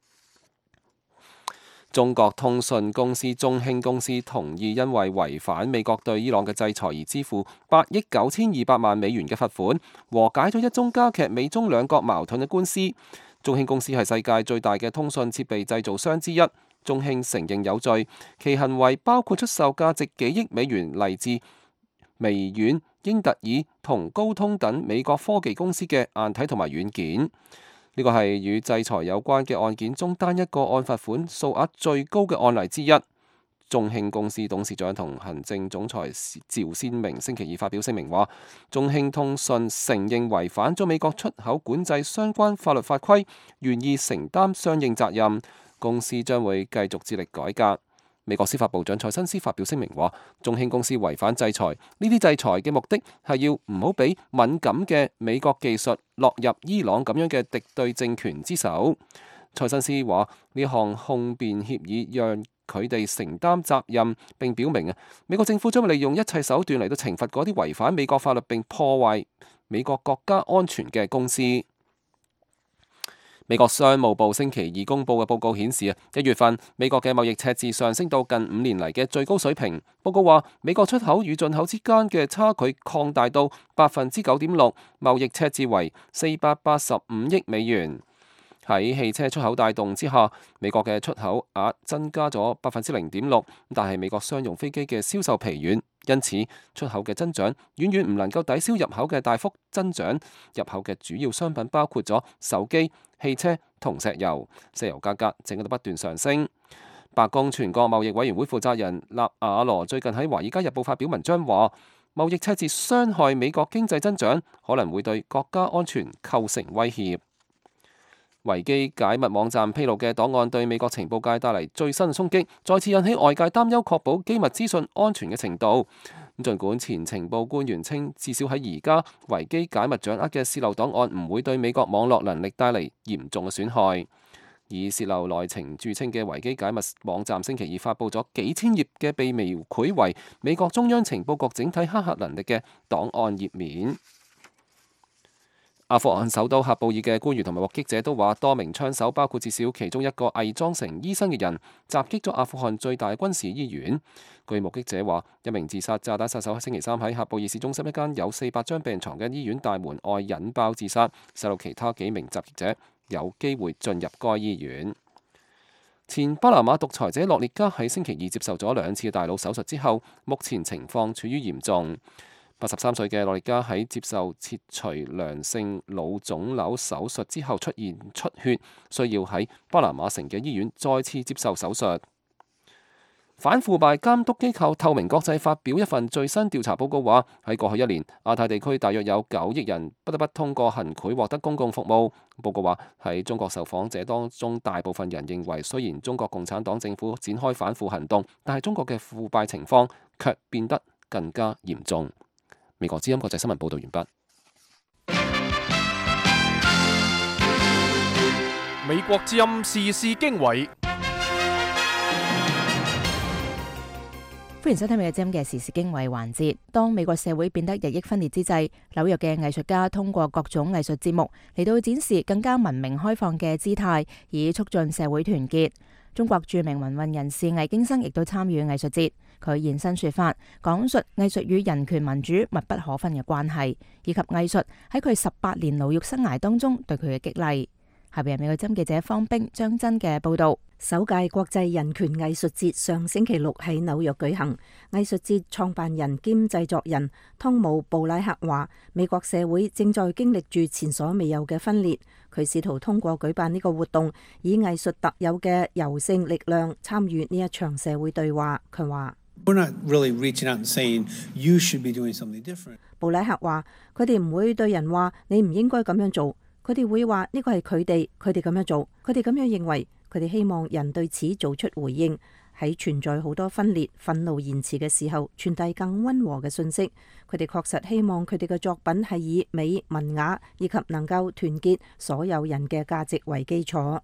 中國通訊公司中興公司同意因為違反美國對伊朗嘅制裁而支付八億九千二百萬美元嘅罰款，和解咗一宗加劇美中兩國矛盾嘅官司。中興公司係世界最大嘅通訊設備製造商之一，中興承認有罪，其行為包括出售價值幾億美元嚟自微軟、英特爾同高通等美國科技公司嘅硬體同埋軟件。呢個係與制裁有關嘅案件中單一個案罰款數額最高嘅案例之一。中興公司董事長同行政總裁趙先明星期二發表聲明話，中興通訊承認違反咗美國出口管制相關法律法規，願意承擔相應責任。公司將會繼續致力改革。美國司法部長蔡新斯發表聲明話，中興公司違反制裁，呢啲制裁嘅目的係要唔好俾敏感嘅美國技術落入伊朗咁樣嘅敵對政權之手。蔡新斯話，呢項控辯協議讓佢哋承擔責任，並表明啊，美國政府將會利用一切手段嚟到懲罰嗰啲違反美國法律並破壞美國國家安全嘅公司。美國商務部星期二公布嘅報告顯示啊，一月份美國嘅貿易赤字上升到近五年嚟嘅最高水平。報告話，美國出口與進口之間嘅差距擴大到百分之九點六，貿易赤字為四百八十五億美元。喺汽車出口帶動之下，美國嘅出口額增加咗百分之零點六，但係美國商用飛機嘅銷售疲軟，因此出口嘅增長遠遠唔能夠抵消入口嘅大幅增長。入口嘅主要商品包括咗手機、汽車同石油，石油價格正喺度不斷上升。白宮全國貿易委員會負責人納瓦羅最近喺《華爾街日報》發表文章話，貿易赤字傷害美國經濟增長，可能會對國家安全構成威脅。維基解密網站披露嘅檔案對美國情報界帶嚟最新衝擊，再次引起外界擔憂確保機密資訊安全嘅程度。咁儘管前情報官員稱，至少喺而家維基解密掌握嘅洩漏檔案唔會對美國網絡能力帶嚟嚴重嘅損害。以洩漏內情著稱嘅維基解密網站星期二發布咗幾千頁嘅被描繪為美國中央情報局整體黑客能力嘅檔案頁面。阿富汗首都喀布爾嘅官員同埋目擊者都話，多名槍手，包括至少其中一個偽裝成醫生嘅人，襲擊咗阿富汗最大軍事醫院。據目擊者話，一名自殺炸彈殺手喺星期三喺喀布爾市中心一間有四百張病床嘅醫院大門外引爆自殺，使到其他幾名襲擊者有機會進入該醫院。前巴拿馬獨裁者諾列加喺星期二接受咗兩次大腦手術之後，目前情況處於嚴重。八十三歲嘅諾列加喺接受切除良性腦腫瘤手術之後出現出血，需要喺巴拿馬城嘅醫院再次接受手術。 反腐敗監督機構透明國際發表一份最新調查報告話，喺過去一年，亞太地區大約有九億人不得不通過行賄獲得公共服務。報告話，喺中國受訪者當中，大部分人認為雖然中國共產黨政府展開反腐行動，但係中國嘅腐敗情況卻變得更加嚴重。美國之音國際新聞報道完畢。 美國之音時事經緯。 歡迎收聽美國之音嘅時事經緯環節。當美國社會變得日益分裂之際，紐約嘅藝術家通過各種藝術節目嚟到展示更加文明開放嘅姿態，以促進社會團結。中國著名民運人士魏京生亦都參與藝術節，佢現身說法，講述藝術與人權民主密不可分嘅關係，以及藝術喺佢十八年牢獄生涯當中對佢嘅激勵。下邊係美國之音記者方冰、張真嘅報道。 首屆國際人權藝術節上星期六喺紐約舉行。藝術節創辦人兼製作人湯姆布拉克話，美國社會正在經歷住前所未有嘅分裂。佢試圖通過舉辦呢個活動，以藝術特有嘅柔性力量參與呢一場社會對話。佢話 ：We're not really reaching out and saying you should be doing something different。 布拉克話：佢哋唔會對人話你唔應該咁樣做。佢哋會話呢個係佢哋，佢哋咁樣做，佢哋咁樣認為，佢哋希望人對此做出回應，喺存在好多分裂、憤怒言辭嘅時候，傳遞更溫和嘅信息。佢哋確實希望佢哋嘅作品係以美、文雅以及能夠團結所有人嘅價值為基礎。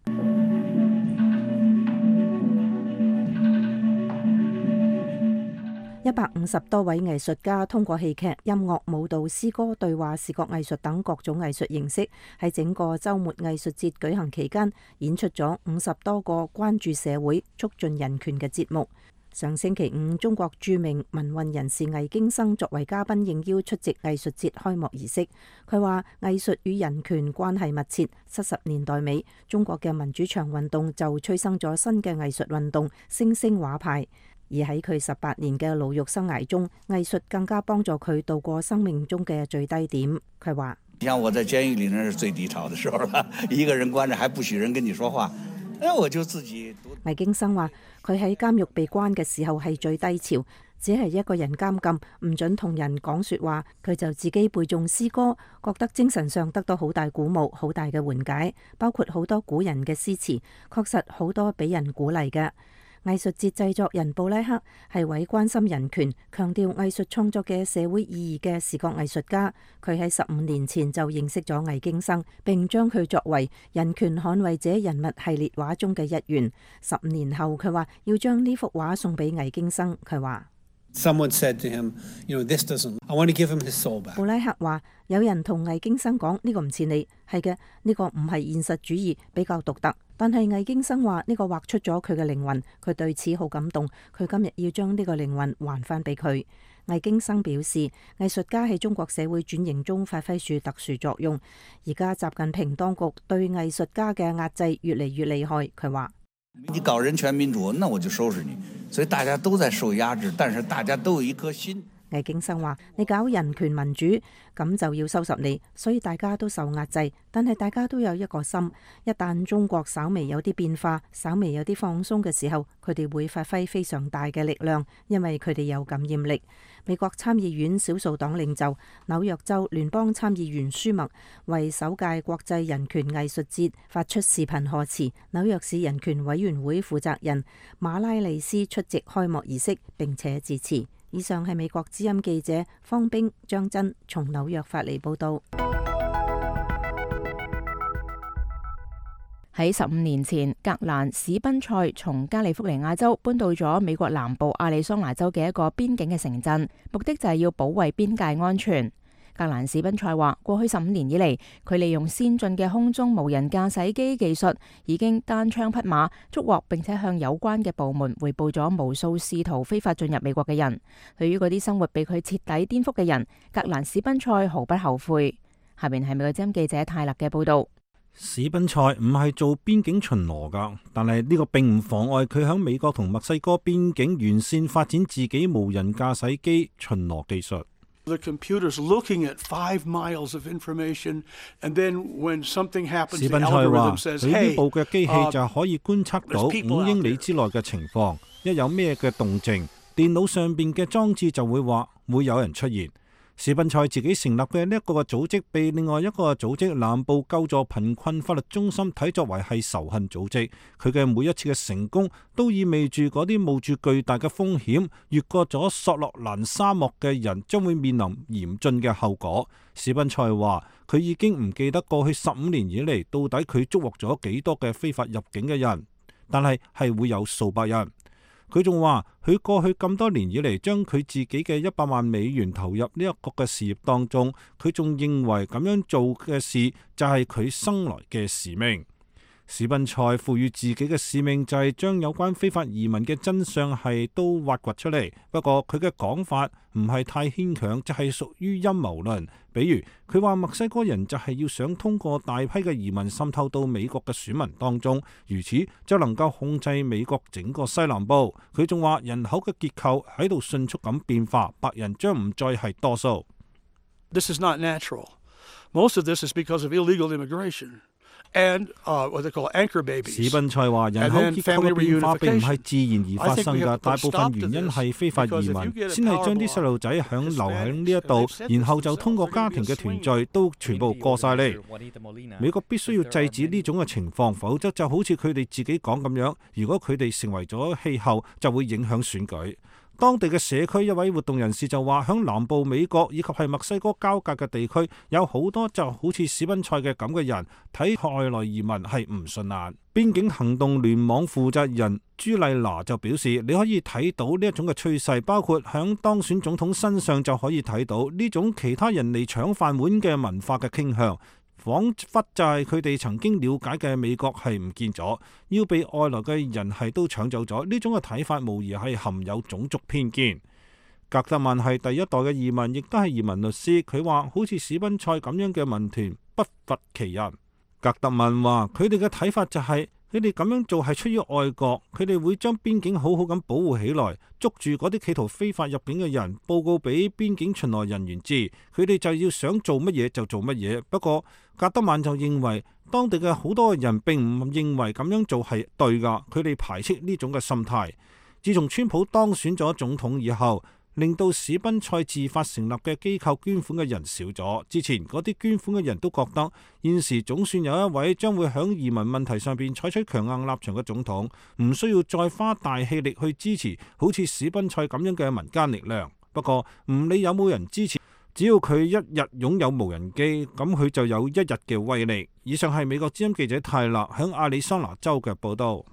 一百五十多位藝術家通過戲劇、音樂、舞蹈、詩歌、對話、視覺藝術等各種藝術形式，喺整個週末藝術節舉行期間，演出咗五十多個關注社會、促進人權嘅節目。上星期五，中國著名民運人士魏京生作為嘉賓應邀出席藝術節開幕儀式。佢話：藝術與人權關係密切。七十年代尾，中國嘅民主牆運動就催生咗新嘅藝術運動——星星畫派。而喺佢十八年嘅牢獄生涯中，藝術更加幫助佢度過生命中嘅最低點。佢話： 像我在監獄裏那是最低潮的時候啦，一個人關着，還不許人跟你說話，那我就自己。 魏京生話：佢喺監獄被關嘅時候係最低潮，只係一個人監禁，唔准同人講說話，佢就自己背誦詩歌，覺得精神上得到好大鼓舞，好大嘅緩解，包括好多古人嘅詩詞，確實好多俾人鼓勵嘅。藝術節製作人布拉克係位關心人權、強調藝術創作嘅社會意義嘅視覺藝術家。佢喺十五年前就認識咗魏京生，並將佢作為人權捍衛者人物系列畫中嘅一員。十五年後，佢話要將呢幅畫送俾魏京生。佢話 ：Someone said to him, you know, this doesn't. I want to give him his soul back. 布拉克話：有人同魏京生講呢個唔似你，係嘅，呢個唔係現實主義，比較獨特。但係魏京生話呢個畫出咗佢嘅靈魂，佢對此好感動。佢今日要將呢個靈魂還翻俾佢。魏京生表示，藝術家喺中國社會轉型中發揮住特殊作用。而家習近平當局對藝術家嘅壓制越嚟越厲害。佢話： 你搞人權民主，那我就收拾你。所以大家都在受壓制，但是大家都有一顆心。 魏京生話：你搞人權民主，咁就要收拾你。所以大家都受壓制，但係大家都有一個心。一旦中國稍微有啲變化，稍微有啲放鬆嘅時候，佢哋會發揮非常大嘅力量，因為佢哋有感染力。美國參議院少數黨領袖、紐約州聯邦參議員舒默為首屆國際人權藝術節發出視頻賀詞。紐約市人權委員會負責人馬拉利斯出席開幕儀式並且致辭。以上係美國之音記者方冰、張真從紐約發嚟報道。 喺十五年前，格蘭史賓塞從加利福尼亞州搬到咗美國南部亞利桑那州嘅一個邊境嘅城鎮，目的就係要保衛邊界安全。格蘭史賓塞話：過去十五年以嚟，佢利用先進嘅空中無人駕駛機技術，已經單槍匹馬捉獲並且向有關嘅部門匯報咗無數試圖非法進入美國嘅人。對於嗰啲生活被佢徹底顛覆嘅人，格蘭史賓塞毫不後悔。下面係美國之音記者泰勒嘅報道。 史賓塞唔係做邊境巡邏噶，但係呢個並唔妨礙佢喺美國同墨西哥邊境沿線發展自己無人駕駛機巡邏技術。 The computer's looking at five miles of information, and then when something happens, the algorithm says, "Hey, 佢呢部嘅機器就可以觀測到五英里之內嘅情況。 一有咩嘅動靜，電腦上邊嘅裝置就會話會有人出現。史賓塞自己成立嘅呢一個嘅組織，被另外一個組織南部救助貧困法律中心睇作為係仇恨組織。佢嘅每一次嘅成功，都意味住嗰啲冒住巨大嘅風險越過咗索洛蘭沙漠嘅人，將會面臨嚴峻嘅後果。史賓塞話：佢已經唔記得過去十五年以嚟到底佢捉獲咗幾多嘅非法入境嘅人，但係係會有數百人。佢仲話：佢過去咁多年以嚟，將佢自己嘅一百萬美元投入呢一個嘅事業當中，佢仲認為咁樣做嘅事就係佢生來嘅使命。史賓塞賦予自己嘅使命就係將有關非法移民嘅真相係都挖掘出嚟。不過佢嘅講法唔係太牽強，就係屬於陰謀論。比如佢話墨西哥人就係要想通過大批嘅移民滲透到美國嘅選民當中，如此就能夠控制美國整個西南部。佢仲話人口嘅結構喺度迅速咁變化，白人將唔再係多數。 This is not natural. Most of this is because of illegal immigration. And, uh, what they call anchor babies. 史賓塞話：人口結構嘅變化並唔係自然而發生嘅，大部分原因係非法移民，先係將啲細路仔響留喺呢一度，然後就通過家庭嘅團聚都全部過晒嚟。美國必須要制止呢種嘅情況，否則就好似佢哋自己講咁樣，如果佢哋成為咗氣候，就會影響選舉。當地嘅社區一位活動人士就話：響南部美國以及係墨西哥交界嘅地區，有好多就好似史賓塞嘅咁嘅人，睇外來移民係唔順眼。邊境行動聯網負責人朱麗娜就表示：你可以睇到呢一種嘅趨勢，包括響當選總統身上就可以睇到呢種其他人嚟搶飯碗嘅文化嘅傾向。彷彿就係佢哋曾經了解嘅美國係唔見咗，要被外來嘅人係都搶走咗。呢種嘅睇法無疑係含有種族偏見。格特曼係第一代嘅移民，亦都係移民律師。佢話：好似史賓塞咁樣嘅民團不乏其人。格特曼話：佢哋嘅睇法就係、是。佢哋咁樣做係出於愛國，佢哋會將邊境好好咁保護起來，捉住嗰啲企圖非法入境嘅人，報告俾邊境巡邏人員知，佢哋就要想做乜嘢就做乜嘢。不過格德曼就認為，當地嘅好多人並唔認為咁樣做係對㗎，佢哋排斥呢種嘅心態。自從川普當選咗總統以後，令到史賓塞自發成立嘅機構捐款嘅人少咗。之前嗰啲捐款嘅人都覺得，現時總算有一位將會響移民問題上邊採取強硬立場嘅總統，唔需要再花大氣力去支持好似史賓塞咁樣嘅民間力量。不過唔理有冇人支持，只要佢一日擁有無人機，咁佢就有一日嘅威力。以上係美國之音記者泰勒響亞利桑那州嘅報道。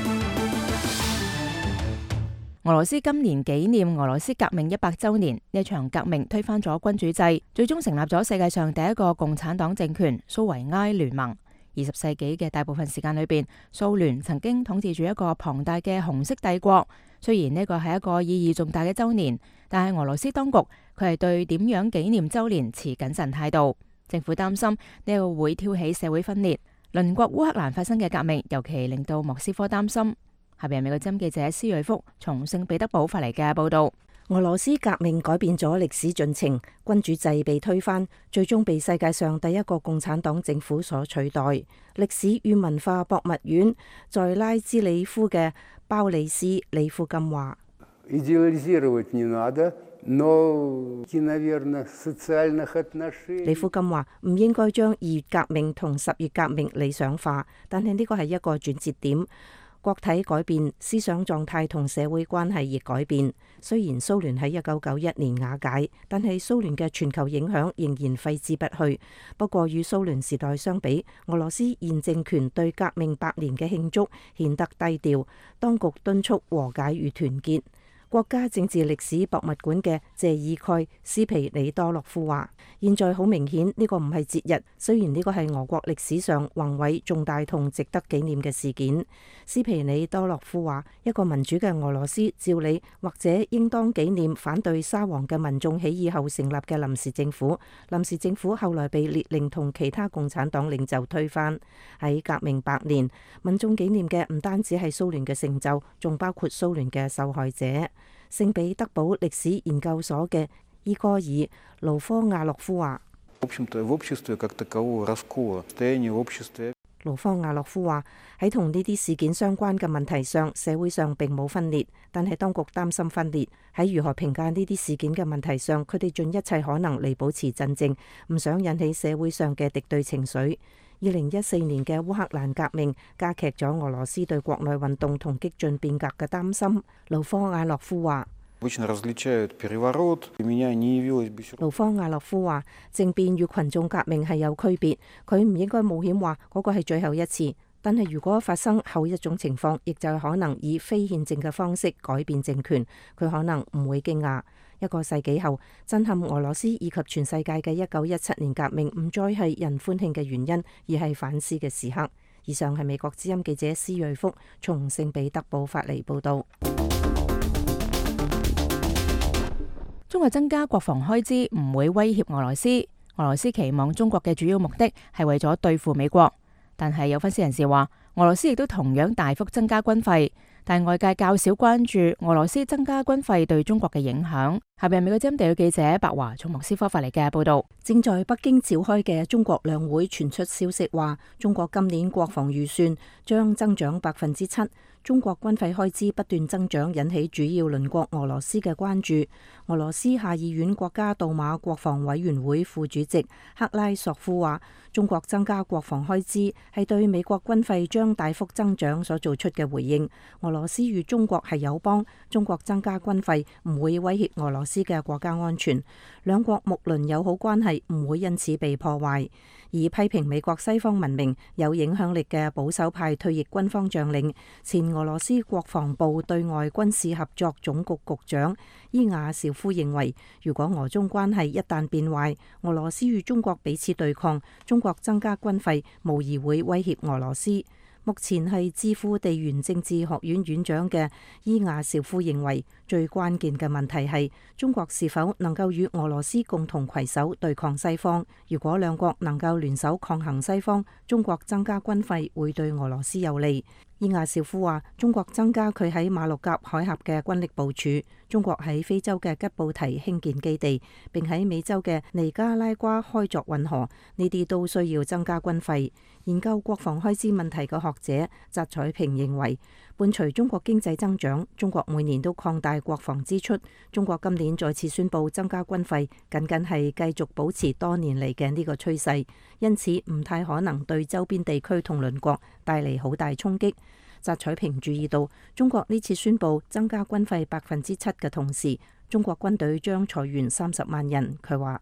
俄羅斯今年紀念俄羅斯革命一百週年，呢場革命推翻咗君主制，最終成立咗世界上第一個共產黨政權蘇維埃聯盟。二十世紀嘅大部分時間裏邊，蘇聯曾經統治住一個龐大嘅紅色帝國。雖然呢個係一個意義重大嘅週年，但係俄羅斯當局佢係對點樣紀念週年持謹慎態度。政府擔心呢個會挑起社會分裂。鄰國烏克蘭發生嘅革命，尤其令到莫斯科擔心。下邊係美國之音記者施瑞福從聖彼得堡發嚟嘅報道。 俄羅斯革命改變咗歷史進程，君主制被推翻，最終被世界上第一個共產黨政府所取代。歷史與文化博物院在拉茲里夫嘅鮑里斯里夫金話：里夫金話唔應該將二月革命同十月革命理想化，但係呢個係一個轉折點。國體改變，思想狀態同社會關係亦改變。雖然蘇聯喺一九九一年瓦解，但係蘇聯嘅全球影響仍然揮之不去。不過與蘇聯時代相比，俄羅斯現政權對革命百年嘅慶祝顯得低調。當局敦促和解與團結。國家政治歷史博物館嘅謝爾蓋斯皮里多洛夫話：現在好明顯呢個唔係節日，雖然呢個係俄國歷史上宏偉重大同值得紀念嘅事件。斯皮里多洛夫話：一個民主嘅俄羅斯照理或者應當紀念反對沙皇嘅民眾起義後成立嘅臨時政府。臨時政府後來被列寧同其他共產黨領袖推翻。喺革命百年，民眾紀念嘅唔單止係蘇聯嘅成就，仲包括蘇聯嘅受害者。聖彼得堡歷史研究所嘅伊戈爾·盧科亞洛夫話： 盧科亞洛夫話：喺同呢啲事件相關嘅問題上，社會上並冇分裂，但係當局擔心分裂。喺如何評價呢啲事件嘅問題上，佢哋盡一切可能嚟保持鎮靜，唔想引起社會上嘅敵對情緒。二零一四年嘅烏克蘭革命加劇咗俄羅斯對國內運動同激進變革嘅擔心。盧科亞洛夫話：盧科亞洛夫話，政變與群眾革命係有區別，佢唔應該冒險話嗰個係最後一次。但係如果發生後一種情況，亦就係可能以非憲政嘅方式改變政權，佢可能唔會驚訝。一個世紀後，震撼俄羅斯以及全世界嘅一九一七年革命唔再係人歡慶嘅原因，而係反思嘅時刻。以上係美國之音記者施瑞福從聖彼得堡發嚟報道。 中國增加國防開支唔會威脅俄羅斯，俄羅斯期望中國嘅主要目的係為咗對付美國。但係有分析人士話，俄羅斯亦都同樣大幅增加軍費，但外界較少關注俄羅斯增加軍費對中國嘅影響。下邊係美國之音地區記者白華從莫斯科發嚟嘅報道。 正在北京召開嘅中國兩會傳出消息話，中國今年國防預算將增長百分之七。中國軍費開支不斷增長，引起主要鄰國俄羅斯嘅關注。俄羅斯下議院國家杜馬國防委員會副主席克拉索夫話，中國增加國防開支係對美國軍費將大幅增長所做出嘅回應。俄羅斯與中國係友邦，中國增加軍費唔會威脅俄羅斯嘅國家安全，兩國睦鄰友好關係唔會因此被破壞。而批評美國西方文明有影響力嘅保守派退役軍方將領、前俄羅斯國防部對外軍事合作總局局長伊亞紹夫認為，如果俄中關係一旦變壞，俄羅斯與中國彼此對抗，中國增加軍費無疑會威脅俄羅斯。目前係智庫地緣政治學院院長嘅伊亞紹夫認為，最關鍵嘅問題係中國是否能夠與俄羅斯共同攜手對抗西方。如果兩國能夠聯手抗衡西方，中國增加軍費會對俄羅斯有利。伊亞紹夫話，中國增加佢喺馬六甲海峽嘅軍力部署，中國喺非洲嘅吉布提興建基地，並喺美洲嘅尼加拉瓜開鑿運河，呢啲都需要增加軍費。研究國防開支問題嘅學者翟彩平認為，伴隨中國經濟增長，中國每年都擴大國防支出。中國今年再次宣布增加軍費，僅僅係繼續保持多年嚟嘅呢個趨勢，因此唔太可能對周邊地區同鄰國帶嚟好大衝擊。翟彩平注意到，中國呢次宣布增加軍費百分之七嘅同時，中國軍隊將裁員三十萬人。佢話：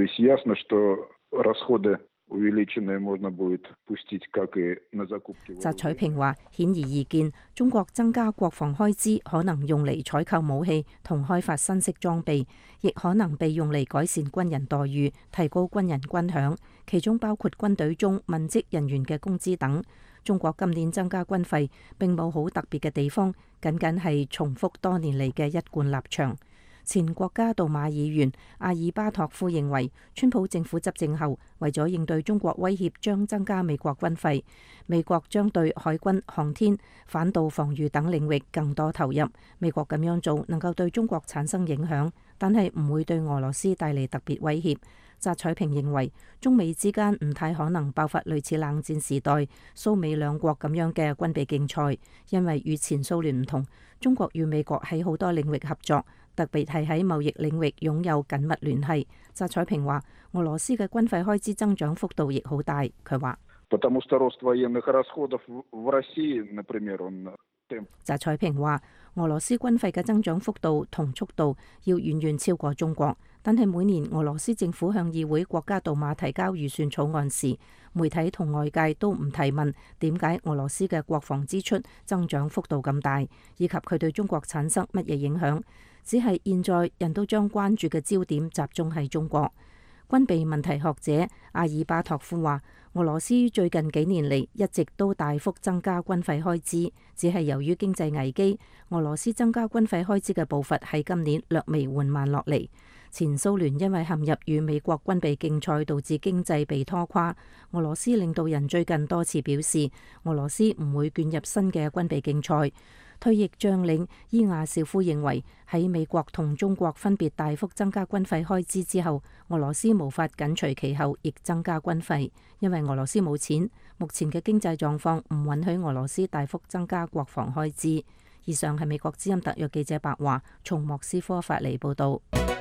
翟彩平話，顯而易見，中國增加國防開支可能用嚟採購武器同開發新式裝備，亦可能被用嚟改善軍人待遇、提高軍人軍饷，其中包括軍隊中文職人員嘅工資等。中國今年增加軍費並冇好特別嘅地方，僅僅係重複多年嚟嘅一貫立場。前國家杜馬議員阿爾巴托夫認為，川普政府執政後，為咗應對中國威脅，將增加美國軍費。美國將對海軍、航天、反導防禦等領域更多投入。美國咁樣做能夠對中國產生影響，但係唔會對俄羅斯帶嚟特別威脅。翟彩平認為，中美之間唔太可能爆發類似冷戰時代蘇美兩國咁樣嘅軍備競賽，因為與前蘇聯唔同，中國與美國喺好多領域合作，特別係喺貿易領域擁有緊密聯繫。翟彩平話，俄羅斯嘅軍費開支增長幅度亦好大。佢話：翟彩平話，俄羅斯軍費嘅增長幅度同速度要遠遠超過中國，但係每年俄羅斯政府向議會國家杜馬提交預算草案時，媒體同外界都唔提問點解俄羅斯嘅國防支出增長幅度咁大，以及佢對中國產生乜嘢影響，只係現在人都將關注嘅焦點集中喺中國。軍備問題學者阿爾巴托夫話，俄羅斯最近幾年嚟一直都大幅增加軍費開支，只係由於經濟危機，俄羅斯增加軍費開支嘅步伐喺今年略微緩慢落嚟。前蘇聯因為陷入與美國軍備競賽，導致經濟被拖垮。俄羅斯領導人最近多次表示，俄羅斯唔會捲入新嘅軍備競賽。 退役將領伊亞邵夫認為，喺美國同中國分別大幅增加軍費開支之後，俄羅斯無法緊隨其後亦增加軍費，因為俄羅斯冇錢，目前嘅經濟狀況唔允許俄羅斯大幅增加國防開支。以上係美國之音特約記者白華從莫斯科發嚟報道。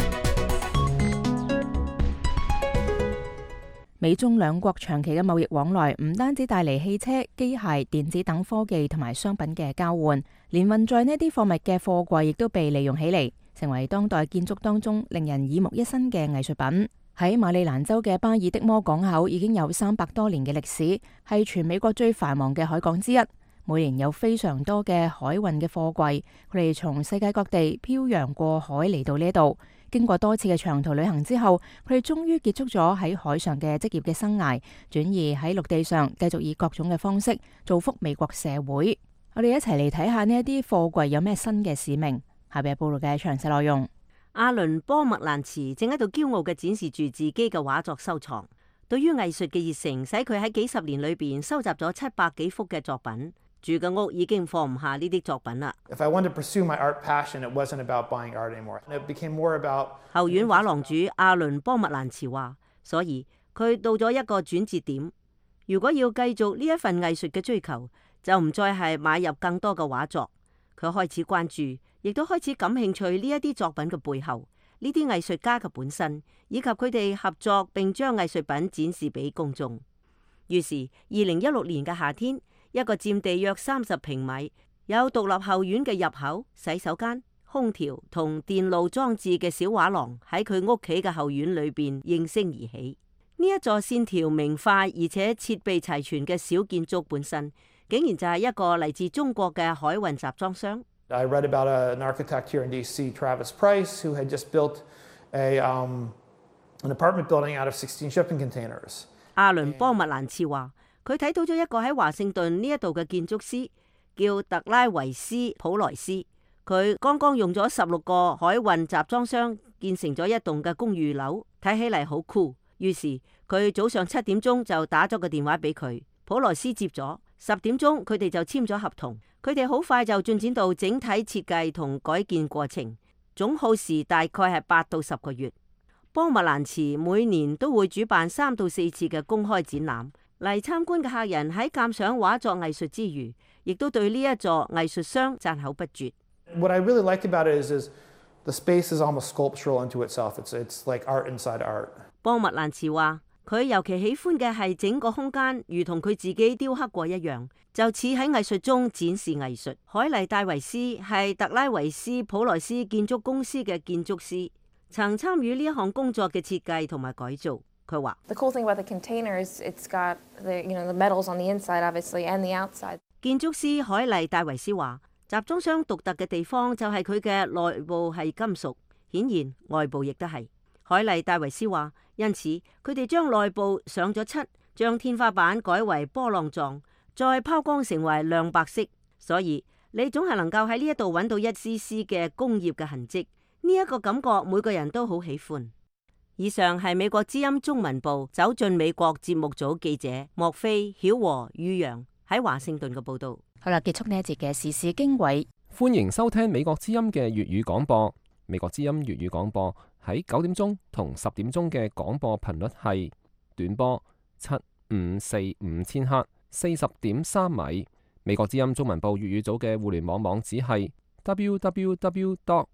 美中兩國長期嘅貿易往來唔單止帶嚟汽車、機械、電子等科技同埋商品嘅交換，連運載呢啲貨物嘅貨櫃亦都被利用起嚟，成為當代建築當中令人耳目一新嘅藝術品。喺馬里蘭州嘅巴爾的摩港口已經有三百多年嘅歷史，係全美國最繁忙嘅海港之一。每年有非常多嘅海運嘅貨櫃，佢哋從世界各地漂洋過海嚟到呢度。經過多次嘅長途旅行之後，佢哋終於結束咗喺海上嘅職業嘅生涯，轉移喺陸地上繼續以各種嘅方式造福美國社會。我哋一齊嚟睇下呢一啲貨櫃有咩新嘅使命。下邊係報道嘅詳細內容。 阿倫波麥蘭茨正喺度驕傲嘅展示住自己嘅畫作收藏。對於藝術嘅熱誠，使佢喺幾十年裏邊收集咗七百幾幅嘅作品。住嘅屋已經放唔下呢啲作品啦。 If I wanted to pursue my art passion, it wasn't about buying art anymore. It became more about 後院畫廊主阿倫波麥蘭茨話，所以佢到咗一個轉折點。如果要繼續呢一份藝術嘅追求，就唔再係買入更多嘅畫作。佢開始關注，亦都開始感興趣呢一啲作品嘅背後，呢啲藝術家嘅本身，以及佢哋合作並將藝術品展示俾公眾。於是，二零一六年嘅夏天，一個佔地約三十平米、有獨立後院嘅入口、洗手間、空調同電路裝置嘅小畫廊喺佢屋企嘅後院裏邊應聲而起。呢一座線條明快而且設備齊全嘅小建築本身，竟然就係一個嚟自中國嘅海運集裝箱。 I read about a, an architect here in D C, Travis Price, who had just built a, um, an apartment building out of sixteen shipping containers. 阿倫波麥蘭茨話，佢睇到咗一個喺華盛頓呢一度嘅建築師，叫特拉維斯普萊斯。佢剛剛用咗十六個海運集裝箱建成咗一棟嘅公寓樓，睇起嚟好酷。於是佢早上七點鐘就打咗個電話俾佢，普萊斯接咗。十點鐘佢哋就簽咗合同。佢哋好快就進展到整體設計同改建過程，總耗時大概係八到十個月。波麥蘭茨每年都會主辦三到四次嘅公開展覽，嚟參觀嘅客人喺鑑賞畫作藝術之餘，亦都對呢一座藝術箱讚口不絕。 What I really like about it is, is the space is almost sculptural into itself. It's, it's like art inside art. 波麥蘭茨話，佢尤其喜歡嘅係整個空間如同佢自己雕刻過一樣，就似喺藝術中展示藝術。海麗戴維斯係特拉維斯普萊斯建築公司嘅建築師，曾參與呢一項工作嘅設計同埋改造。佢話 The cool thing about the containers, it's got the, you know, the metals on the inside, obviously, and the outside. 建築師海麗戴維斯話，集裝箱獨特嘅地方就係佢嘅內部係金屬，顯然外部亦都係。海麗戴維斯話，因此佢哋將內部上咗漆，將天花板改為波浪狀，再拋光成為亮白色，所以你總係能夠喺呢一度揾到一絲絲嘅工業嘅痕跡。呢一個感覺每個人都好喜歡。以上係美國之音中文部走進美國節目組記者莫菲、曉和、宇陽喺華盛頓嘅報道。 好啦，結束呢一節嘅時事經緯。 歡迎收聽美國之音嘅粵語廣播。美國之音粵語廣播喺九點鐘同十點鐘嘅廣播頻率係短波七五四五千赫，四十點三米。美國之音中文部粵語組嘅互聯網網址係 w w w dot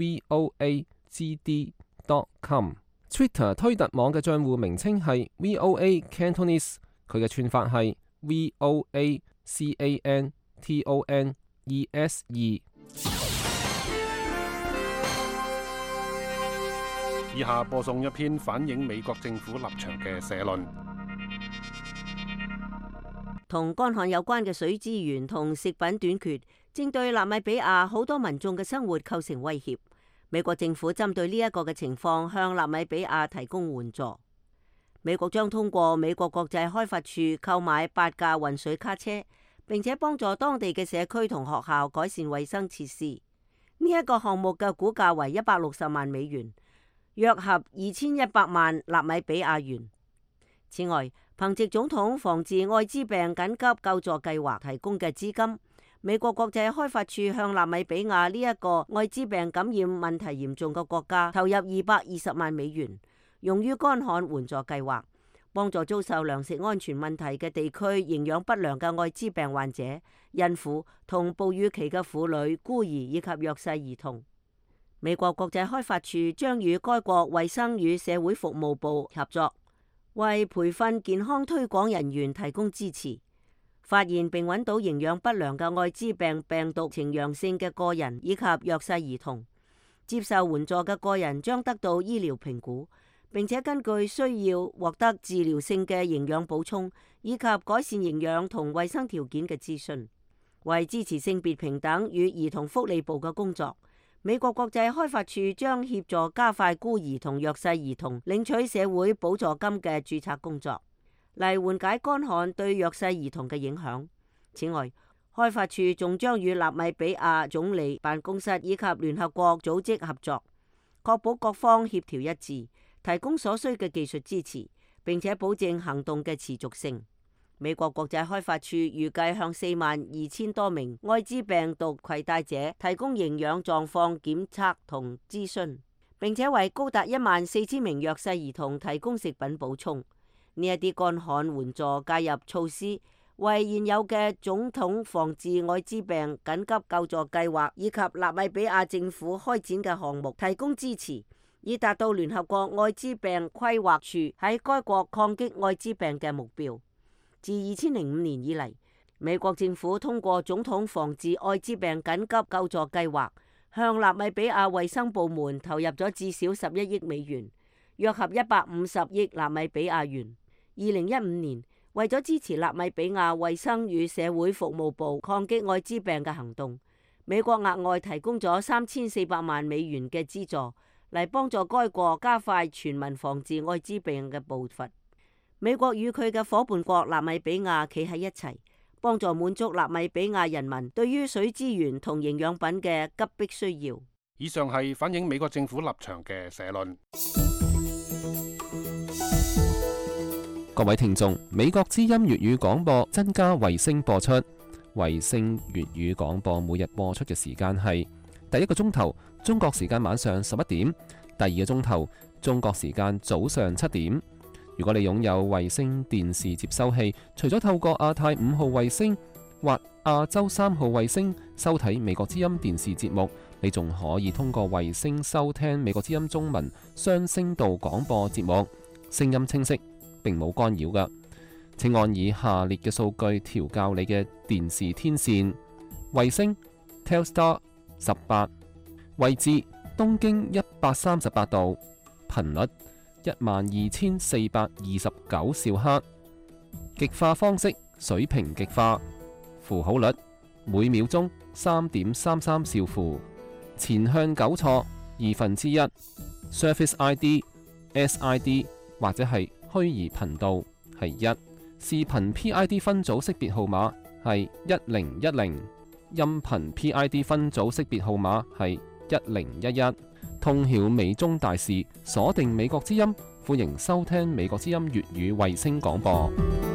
voa g d dot com。Twitter 推特網嘅賬戶名稱係 V O A Cantonese， 佢嘅串法係 V O A C A N T O N E S E。 以下播送一篇反映美國政府立場嘅社論。 同乾旱有關嘅水資源同食品短缺，正對納米比亞好多民眾嘅生活構成威脅。美國政府針對呢一個嘅情況，向納米比亞提供援助。美國將通過美國國際開發處購買八架運水卡車，並且幫助當地嘅社區同學校改善衛生設施。呢、這、一個項目嘅估價為一百六十萬美元，約合二千一百萬納米比亞元。此外，憑藉總統防治艾滋病緊急救助計劃提供嘅資金， 美國國際開發處向納米比亞呢一個愛滋病感染問題嚴重嘅國家投入二百二十萬美元，用於乾旱援助計劃，幫助遭受糧食安全問題嘅地區營養不良嘅愛滋病患者、孕婦同哺乳期嘅婦女、孤兒以及弱勢兒童。美國國際開發處將與該國衛生與社會服務部合作，為培訓健康推廣人員提供支持。發現並揾到營養不良嘅愛滋病病毒呈陽性嘅個人以及弱勢兒童，接受援助嘅個人將得到醫療評估，並且根據需要獲得治療性嘅營養補充以及改善營養同衛生條件嘅資訊。為支持性別平等與兒童福利部嘅工作，美國國際開發處將協助加快孤兒同弱勢兒童領取社會補助金嘅註冊工作，嚟緩解乾旱對弱勢兒童嘅影響。此外，開發處仲將與納米比亞總理辦公室以及聯合國組織合作，確保各方協調一致，提供所需嘅技術支持，並且保證行動嘅持續性。美國國際開發處預計向四萬二千多名愛滋病毒攜帶者提供營養狀況檢測同諮詢，並且為高達一萬四千名弱勢兒童提供食品補充。呢一啲乾旱援助介入措施，為現有嘅總統防治愛滋病緊急救助計劃以及納米比亞政府開展嘅項目提供支持，以達到聯合國愛滋病規劃處喺該國抗擊愛滋病嘅目標。自二千零五年以嚟，美國政府通過總統防治愛滋病緊急救助計劃，向納米比亞衛生部門投入咗至少十一億美元，約合一百五十億納米比亞元。二零一五年，為咗支持納米比亞衛生與社會服務部抗擊愛滋病嘅行動，美國額外提供咗三千四百萬美元嘅資助，嚟幫助該國加快全民防治愛滋病嘅步伐。美國與佢嘅夥伴國納米比亞企喺一齊，幫助滿足納米比亞人民對於水資源同營養品嘅急迫需要。 以上係反映美國政府立場嘅社論。 各位聽眾，美國之音粵語廣播增加衛星播出。衛星粵語廣播每日播出嘅時間係第一個鐘頭中國時間晚上十一點，第二個鐘頭中國時間早上七點。如果你擁有衛星電視接收器，除咗透過亞太五號衛星或亞洲三號衛星收睇美國之音電視節目，你仲可以通過衛星收聽美國之音中文雙聲道廣播節目，聲音清晰，並冇干擾㗎。請按以下列嘅數據調校你嘅電視天線：衛星 Telstar 十八，位置東經一百三十八度，頻率一萬二千四百二十九兆赫，極化方式水平極化，符號率每秒鐘三點三三兆符，前向糾錯二分之一 ，Service I D S I D 或者係虛擬頻道係一，視頻 P I D 分組識別號碼係一零一零，音頻 P I D 分組識別號碼係一零一一。通曉美中大事，鎖定美國之音，歡迎收聽美國之音粵語衛星廣播。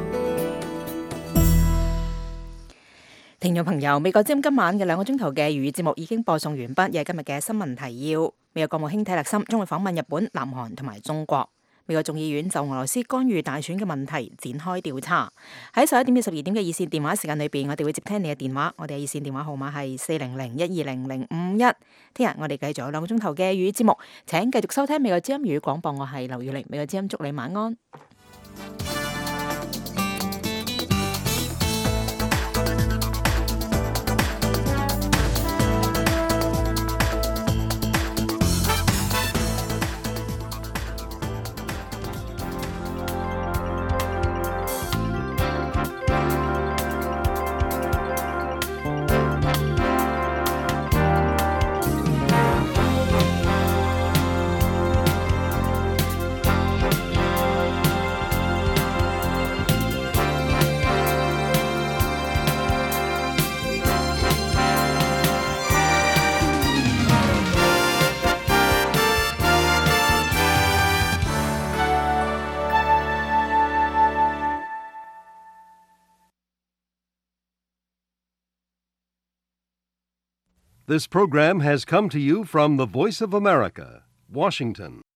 聽眾朋友，美國之音今晚嘅兩個鐘頭嘅粵語節目已經播送完畢，又係今日嘅新聞提要。美國國務卿蒂勒森將會訪問日本、南韓同埋中國。美國眾議院就俄羅斯干預大選嘅問題展開調查。喺十一點至十二點嘅熱線電話時間裏邊，我哋會接聽你嘅電話。我哋嘅熱線電話號碼係四零零一二零零五一。聽日我哋繼續有兩個鐘頭嘅粵語節目，請繼續收聽美國之音粵語廣播。我係劉耀玲，美國之音祝你晚安。 This program has come to you from the Voice of America, Washington.